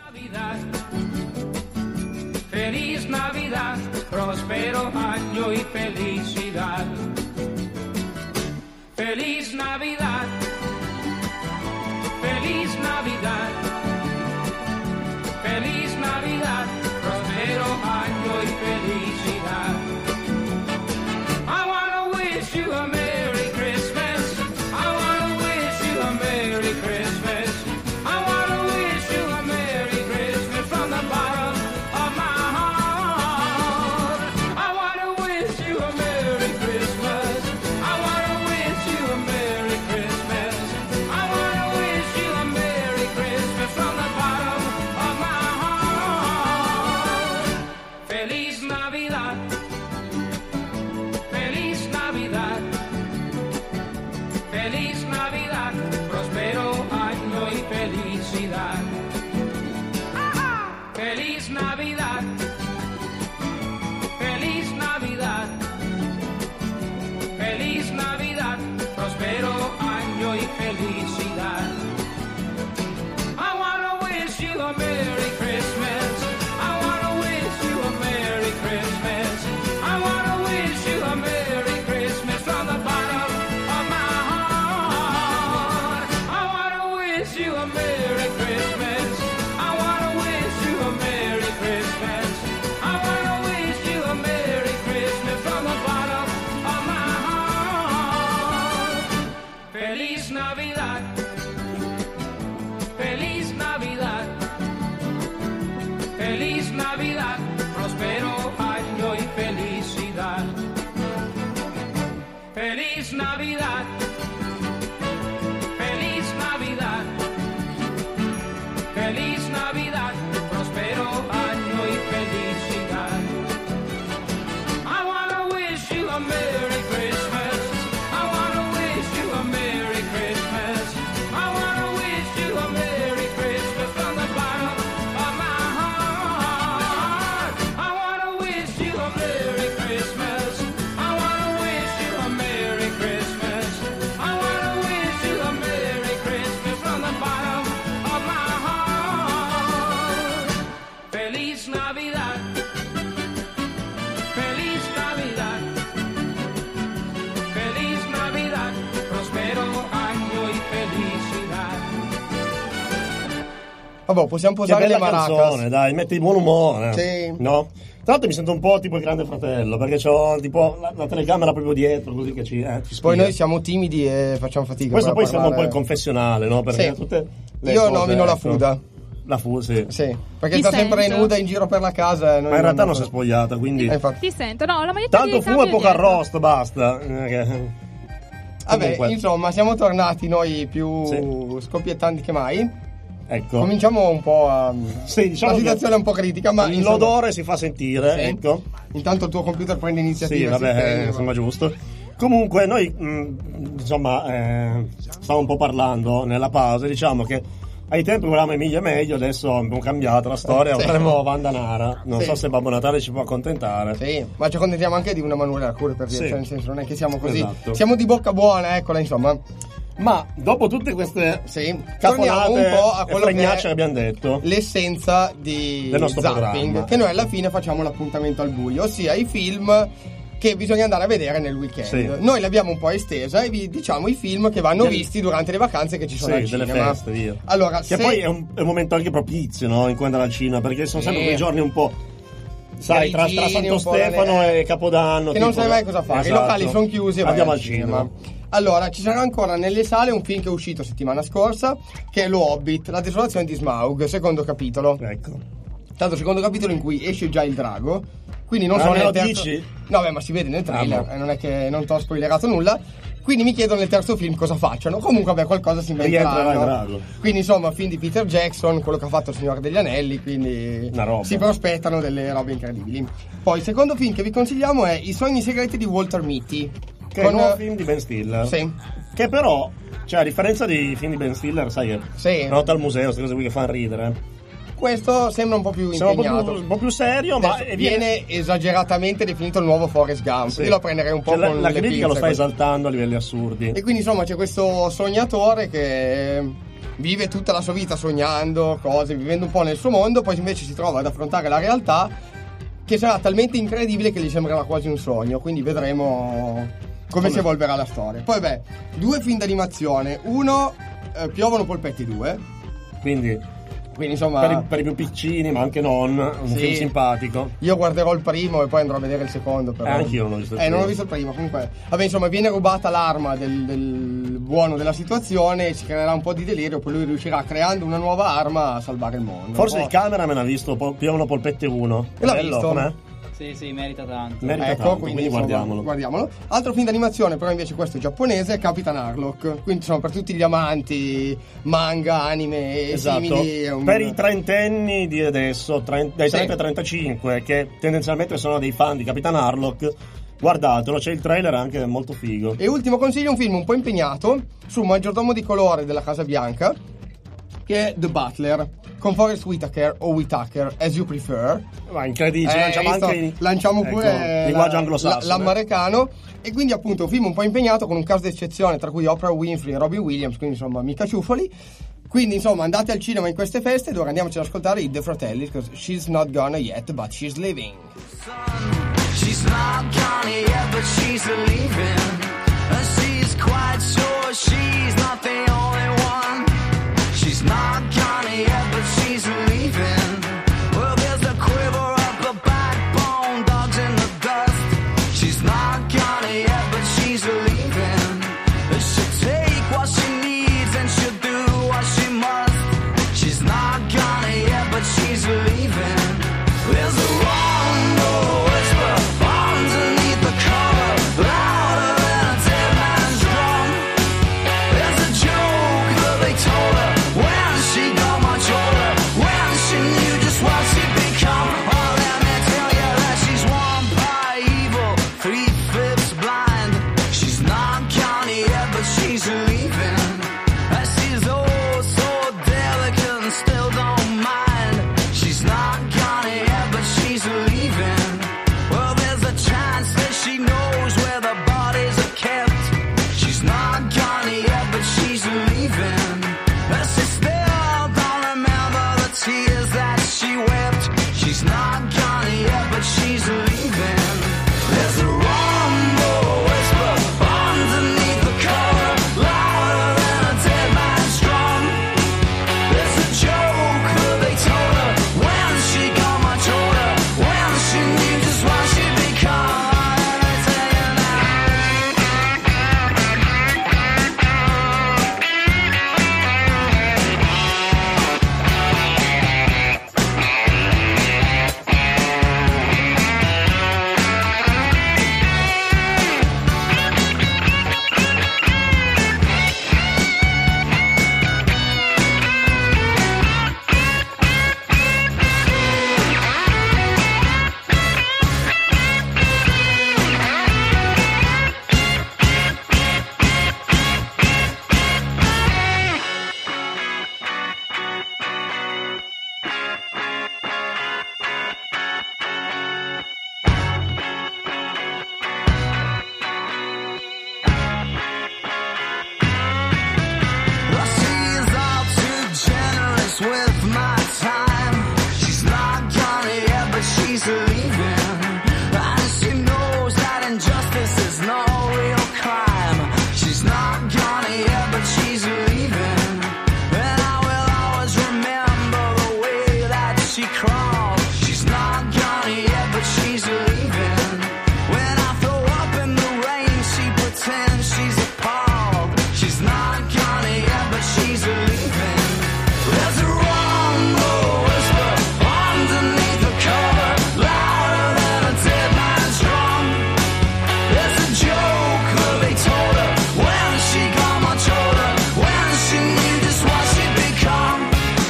Feliz Navidad, prospero año y felicidad. Feliz Navidad, Feliz Navidad, Feliz Navidad, prospero año y felicidad. I wanna wish you a Merry Christmas. I wanna wish you a Merry Christmas. I wanna wish you a Merry Christmas from the bottom of my heart. I wanna wish you a Merry Christmas. I wanna wish you a Merry Christmas. I wanna wish you a Merry Christmas from the bottom of my heart. Feliz Navidad. Feliz Navidad, Feliz Navidad, prospero año y felicidad. Feliz Navidad, Feliz Navidad, Feliz Navidad, prospero año y felicidad. I wanna wish you a Merry Christmas. I wanna wish you a Merry Christmas. I wanna wish you a Merry Christmas from the bottom of my heart. I wanna wish you a Merry Christmas. I wanna wish you a Merry Christmas. I wanna wish you a Merry Christmas from the bottom of my heart. Feliz Navidad. Feliz Navidad. Feliz Navidad. Prospero año y felicidad. Feliz Navidad, prospero año y felicidad. I wanna wish you a Merry Christmas. I wanna wish you a Merry Christmas. I wanna wish you a Merry Christmas from the bottom of my heart. I wanna wish you a Merry Christmas. I wanna wish you a Merry Christmas. I wanna wish you a Merry Christmas from the bottom of my heart. Feliz Navidad. Feliz Navidad. Feliz Navidad. Prospero año y felicidad. Vabbè, possiamo Che posare le bella maracas. canzone, dai, metti di buon umore. Sì. No? Tra l'altro mi sento un po' tipo il Grande Fratello, perché ho tipo la telecamera proprio dietro, così che ci Poi spia. noi siamo timidi e facciamo fatica. Questo per poi sembra un po' il parlare. confessionale, no? Perché Sì. tutte le Io cose, nomino la ecco. Fuda. La Fuda, sì. Sì, perché Ti sta sempre sento. nuda in giro per la casa. E noi Ma in realtà non si è so. spogliata, quindi... infatti. Ti sento, no, la maglietta Tanto di fumo e cambio poco dietro. arrosto, basta. Vabbè, Comunque. insomma, siamo tornati noi più scoppiettanti che mai. Ecco. Cominciamo un po' a... Sì, diciamo la situazione è un po' critica, ma insomma- l'odore si fa sentire, Sì. ecco. Intanto il tuo computer prende Sì, iniziativa. si vabbè, spegne, sembra giusto. Comunque noi, insomma, stavamo un po' parlando nella pausa, diciamo che ai tempi volevamo Emilia meglio, adesso abbiamo cambiato la storia, Sì. avremo Wanda Nara. Non Sì. so se Babbo Natale ci può accontentare. Sì, ma ci accontentiamo anche di una Manuela Arcuri, per dire, Sì. cioè, nel senso, non è che siamo così. Esatto. Siamo di bocca buona, eccola, insomma. Ma dopo tutte queste torniamo cafonate un po' a e quello che fregnacce è che abbiamo detto, l'essenza di del nostro zapping, programma. che noi alla fine facciamo l'appuntamento al buio, ossia i film che bisogna andare a vedere nel weekend. Sì. Noi l'abbiamo un po' estesa e vi diciamo i film che vanno visti durante le vacanze che ci sono al Sì, delle cinema. feste, via. Allora, Che se- poi è un momento anche propizio, no? In cui andare al cinema, perché sono sempre Sì. quei giorni un po'. Sai, tra grigini, Santo un po' Stefano e Capodanno. che non tipo- sai mai cosa fare. Esatto. I locali sono chiusi e vai Andiamo al al cinema. Allora, ci sarà ancora nelle sale un film che è uscito settimana scorsa, che è Lo Hobbit, la desolazione di Smaug, secondo capitolo. Ecco. Tanto secondo capitolo in cui esce già il drago. Quindi non Ah, so me nel lo terzo... dici? No, beh, ma si vede nel trailer, Ah, non è che non ti ho spoilerato nulla. Quindi mi chiedo nel terzo film cosa facciano. Comunque, vabbè, qualcosa si Rientrerà il inventeranno. drago. Quindi, insomma, film di Peter Jackson, quello che ha fatto Il Signore degli Anelli, quindi Una roba. si prospettano delle robe incredibili. Poi, il secondo film che vi consigliamo è I sogni segreti di Walter Mitty. Che è il nuovo film di Ben Stiller. Sì. Che però, cioè, a differenza dei film di Ben Stiller, sai che Sì. una volta al museo, queste cose qui che fanno ridere. Questo sembra un po' più Sembra impegnato. un po' più serio, ma Adesso viene esageratamente definito il nuovo Forrest Gump. Sì. Io lo prenderei un po' Cioè, con la le critica lo pinze, sta così. esaltando a livelli assurdi. E quindi insomma c'è questo sognatore che vive tutta la sua vita sognando cose, vivendo un po' nel suo mondo, poi invece si trova ad affrontare la realtà che sarà talmente incredibile che gli sembrerà quasi un sogno, quindi vedremo come si evolverà la storia. Poi beh, 2 film d'animazione, uno Piovono polpetti 2. Quindi insomma per i più piccini, ma anche non, un Sì. film simpatico. io guarderò il primo e poi andrò a vedere il secondo però. Anch'io non ho visto il non primo. ho visto il primo, comunque. Vabbè, insomma, viene rubata l'arma del buono della situazione, si creerà un po' di delirio, poi lui riuscirà creando una nuova arma a salvare il mondo. Forse Un il po'. cameraman ha visto Piovono polpette 1. E l'ha Bello, visto? com'è? Sì, merita tanto. Merita Ecco, tanto, quindi quindi insomma, guardiamolo. Altro film d'animazione, però invece questo è giapponese, è Capitan Harlock. Quindi insomma per tutti gli amanti manga, anime e Esatto. simili è un... Per i trentenni di adesso, dai 30 Sì. ai 35, che tendenzialmente sono dei fan di Capitan Harlock, guardatelo, c'è il trailer anche molto figo. E ultimo consiglio, un film un po' impegnato sul maggiordomo di colore della Casa Bianca, che è The Butler, con Forest Whitaker o Whitaker, as you prefer. Ma incredibile, lanciamo visto? anche Lanciamo pure linguaggio anglosassone. l'americano. E quindi appunto un film un po' impegnato con un cast d'eccezione tra cui Oprah Winfrey e Robbie Williams, quindi insomma mica ciuffoli. Quindi insomma andate al cinema in queste feste ed ora andiamoci ad ascoltare i The Fratelli, because she's not gonna yet but she's living. She's not gone yet, but she's leaving. And she's quite sure she's not the only one. She's not gone yet, but she's leaving. Well, there's a quiver up her backbone, dogs in the dust. She's not gone yet, but she's leaving. She'll take what she needs and she'll do what she must. She's not gone yet, but she's leaving. There's a wrong whisper underneath the cover, louder than a dead man's drum. There's a joke that they told her when she got much older. mess with my time. She's not gone yet, but she's leaving. And she knows that injustice is no real crime. She's not gone yet, but she's leaving. And I will always remember the way that she crawled. She's not gone yet, but she's leaving. When I throw up in the rain, she pretends she's appalled. She's not gone yet, but she's leaving. There's a rumble whisper underneath the cover, louder than a dead man's drum. There's a joke that they told her when she got much older, when she knew just what she'd become.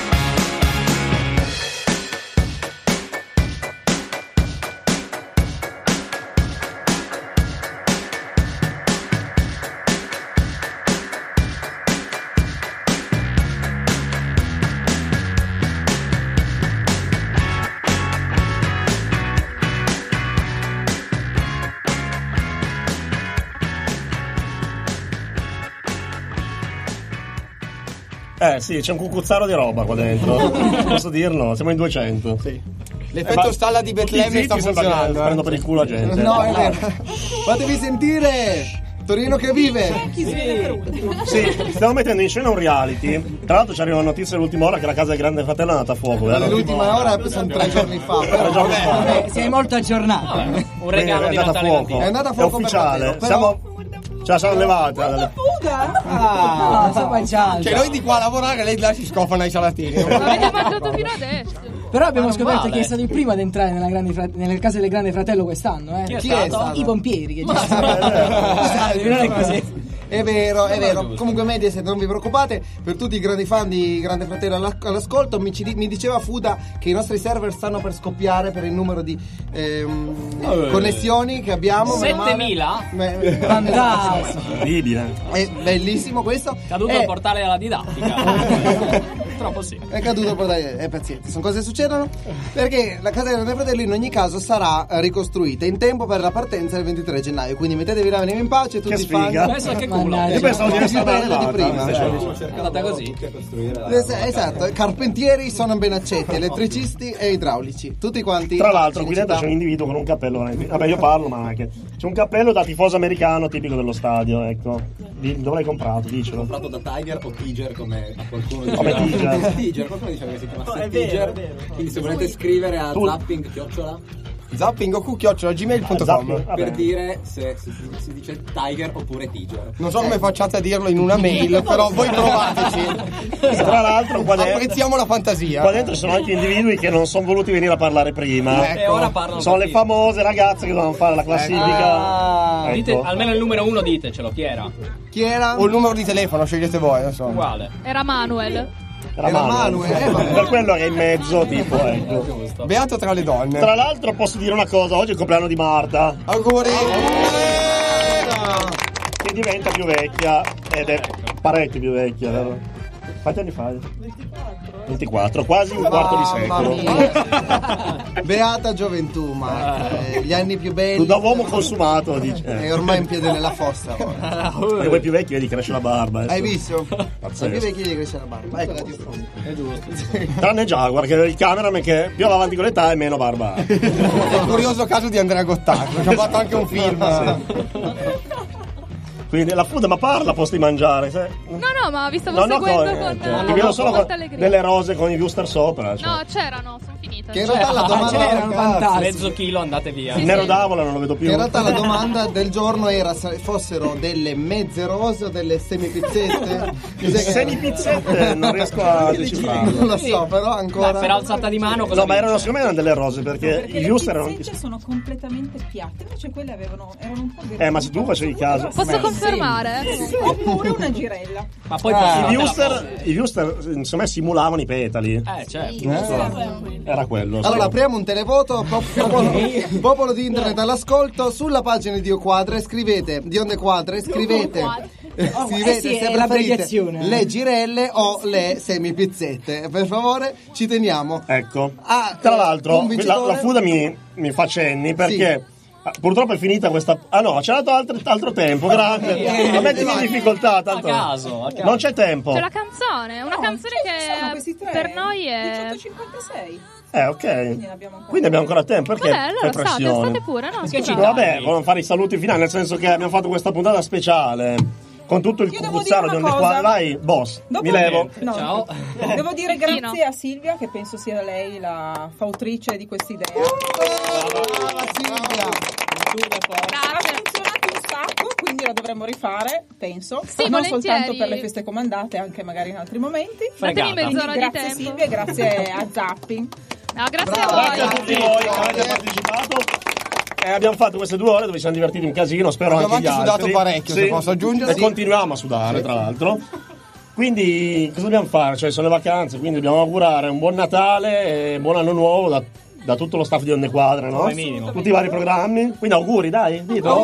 Sì, c'è un cucuzzaro di roba qua dentro. Posso dirlo? Siamo in 200. Sì. L'effetto stalla di Betlemme sta funzionando. Prendo per il culo la gente. No, è vero. Fatevi sentire Torino che vive. Sì, stiamo mettendo in scena un reality. Tra l'altro ci arriva una notizia dell'ultima ora che la casa del Grande Fratello è andata a fuoco. L'ultima ora sono 3 giorni fa. Sei molto aggiornato. Un regalo di Natale fuoco. È andata a fuoco È ufficiale. per Natale, Ce la siamo levata. Cioè noi di qua a lavorare, lei là si scofana i salatini. Avete mangiato fino adesso. Però abbiamo scoperto chi è stato il primo ad entrare nelle case del Grande Fratello quest'anno. Chi è stato? I pompieri. Che non è così. È vero, è vero. Comunque Mediaset, non vi preoccupate, per tutti i grandi fan di Grande Fratello all'ascolto, mi diceva Fuda che i nostri server stanno per scoppiare per il numero di connessioni che abbiamo. 7.000? Fantastico. Incredibile. È bellissimo questo. Caduto il portale della didattica. Purtroppo sì. È caduto il portale, pazienza. Sono cose che succedono perché la casa del Grande Fratello in ogni caso sarà ricostruita in tempo per la partenza del 23 gennaio. Quindi mettetevi la venire in pace, tutti i fan. Pensa che culo. Io pensavo di essere bello di prima. È andata così. Esatto, carpentieri sono ben accetti, elettricisti e idraulici, tutti quanti. Tra l'altro qui dentro c'è un individuo con un cappello. Vabbè, io parlo, ma anche c'è un cappello da tifoso americano tipico dello stadio, ecco. Dove l'hai comprato? Dicelo. L'ho comprato da Tiger o Tiger come a qualcuno dice. Come Tiger. Tiger, qualcuno diceva che si chiamasse Tiger. Quindi se volete scrivere a zapping@gmail.com per dire se si dice Tiger oppure Tiger. Non so come facciate a dirlo in una mail, però voi provateci. Tra l'altro qua dentro, apprezziamo la fantasia. Qua dentro ci sono anche individui che non sono voluti venire a parlare prima. E ora parlano. Sono le famose ragazze che dovevano fare la classifica. Ecco. Dite, almeno il numero 1 ditecelo, chi era? Chi era? O il numero di telefono, scegliete voi, non so. Uguale. Era Manuel. Era Manuel. Per quello che è in mezzo, tipo, ecco. Beato tra le donne. Tra l'altro posso dire una cosa, oggi è il compleanno di Marta. Auguri. Che diventa più vecchia ed è parecchio più vecchia, vero? Quanti anni fai? 24, quasi un quarto di secolo. Beata gioventù, Marco. Gli anni più belli. Tu da uomo consumato, dici. È ormai in piede nella fossa. E voi più vecchi vedi cresce la barba. Hai visto? Pazzesco. I più vecchi gli cresce la barba. Ecco, È giusto. Tranne Jaguar, che è il cameraman che più va avanti con l'età e meno barba ha. È il curioso caso di Andrea Gottardo, che ha fatto anche un film. Quindi la food ma parla posto di mangiare. No, ma vi stavo seguendo con ti vedo solo molta allegria. delle rose con i wuster sopra. Cioè. No, c'erano, sono finite. Che in realtà la domanda mezzo chilo, andate via. Il nero d'avola non lo vedo più. Che in realtà la domanda del giorno era se fossero delle mezze rose o delle semipizzette. Semipizzette non riesco a decifrarlo. Non lo so, però ancora. Per alzata di mano cosa no, ma erano secondo me erano delle rose perché i wuster le erano. pizzette sono completamente piatte, invece quelle erano un po' Ma se tu facevi caso. Posso confermare? Oppure una girella. Ma poi i wuster insomma simulavano i petali. Certo. Era quello. Allora apriamo un televoto, popolo di internet all'ascolto, sulla pagina di Oquadre scrivete di Onde Quadre, scrivete se preferite le girelle o le semipizzette. Per favore, ci teniamo. Ecco. Tra l'altro la Fuda mi fa cenni perché Purtroppo è finita questa. Ah no, c'è dato altro tempo, grande. La metti in difficoltà, tanto. A caso. Non c'è tempo. C'è la canzone, una canzone che per noi è 18.56. Ok. Quindi abbiamo ancora tempo. Perché? Vabbè, allora che pressione. state pure, no? Perché vabbè, vogliamo fare i saluti finali, nel senso che abbiamo fatto questa puntata speciale con tutto il cucuzzaro di Onde Quadre. Vai, boss, mi levo. No. Ciao. Devo dire grazie a Silvia, che penso sia lei la fautrice di quest'idea. Brava Silvia. Ha funzionato un sacco, quindi la dovremmo rifare, penso. Sì, non volentieri. soltanto per le feste comandate, anche magari in altri momenti. Datemi mezz'ora di Grazie tempo. Silvia, grazie a Zappi. No, grazie Grazie a a voi. tutti voi che avete partecipato. Abbiamo fatto queste 2 ore dove ci siamo divertiti un casino, spero Abbiamo anche gli anche altri. sudato parecchio, se posso aggiungere. E continuiamo a sudare, tra l'altro. Quindi cosa dobbiamo fare? Cioè, sono le vacanze, quindi dobbiamo augurare un buon Natale e buon anno nuovo da tutto lo staff di Onde Quadre, no? Come minimo. Tutti i vari programmi. Quindi auguri, dai, dito.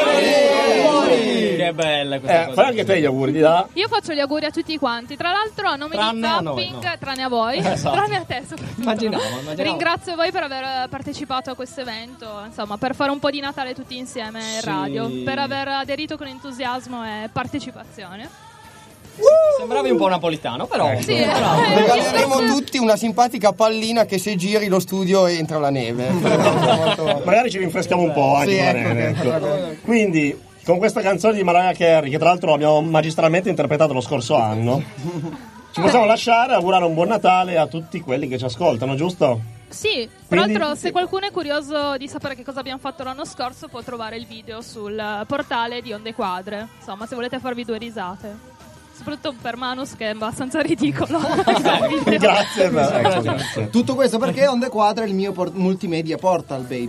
Che bella questa cosa. Fai anche te gli auguri, di là. Io faccio gli auguri a tutti quanti. Tra l'altro, a nome Tranne di a noi, Zapping, no. tranne a voi, Esatto. tranne a te soprattutto. Immaginavo. Ringrazio voi per aver partecipato a questo evento, insomma, per fare un po' di Natale tutti insieme in Sì. radio, per aver aderito con entusiasmo e partecipazione. Sembravi un po' napolitano, però. Sì, Regaleremo tutti una simpatica pallina che se giri lo studio entra la neve. Magari ci rinfreschiamo un po' anche Sì, con la ecco, neve, che- ecco. Quindi, con questa canzone di Mariah Carey, che tra l'altro abbiamo magistralmente interpretato lo scorso anno, ci possiamo lasciare e augurare un buon Natale a tutti quelli che ci ascoltano, giusto? Sì, tra Quindi- l'altro se qualcuno è curioso di sapere che cosa abbiamo fatto l'anno scorso può trovare il video sul portale di Onde Quadre, insomma, se volete farvi 2 risate. Soprattutto per Manus che è abbastanza ridicolo. Grazie, grazie. Tutto questo perché Onde Quadre è il mio multimedia portal, baby.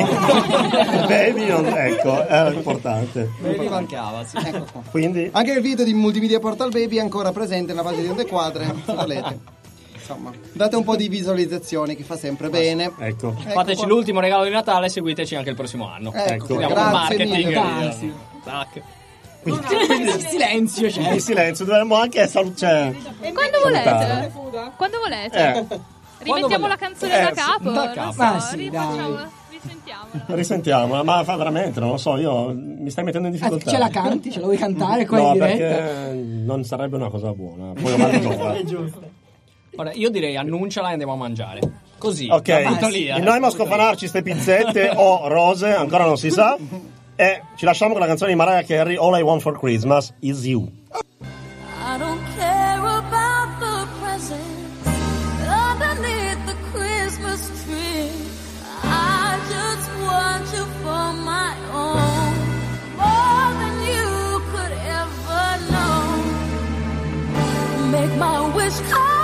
Baby, ecco, era importante. Mi mancava, sì. Ecco qua. Quindi Anche il video di Multimedia Portal Baby è ancora presente nella pagina di Onde Quadre, se volete. Insomma, date un po' di visualizzazioni che fa sempre bene. Ecco. Fateci qua. l'ultimo regalo di Natale e seguiteci anche il prossimo anno. Ecco, Vediamo grazie il marketing. mille. Dai. Tac. Silenzio, in silenzio, dovremmo anche salutare. Quando volete? Quando volete? Rimettiamo la canzone da capo? da Non capo. so, Ma sì, rifacciamo, risentiamola. Risentiamo, ma fa veramente, non lo so, io mi stai mettendo in difficoltà. Ce la canti? Ce la vuoi cantare qua No, in diretta? perché non sarebbe una cosa buona. Poi avanti sopra. Ora, io direi annunciala e andiamo a mangiare. Così. Ok, butto lì, noi a scofanarci ste pizzette o rose, ancora non si sa. E ci lasciamo con la canzone di Mariah Carey, All I Want for Christmas Is You. I don't care about the presents underneath the Christmas tree. I just want you for my own, more than you could ever know. Make my wish come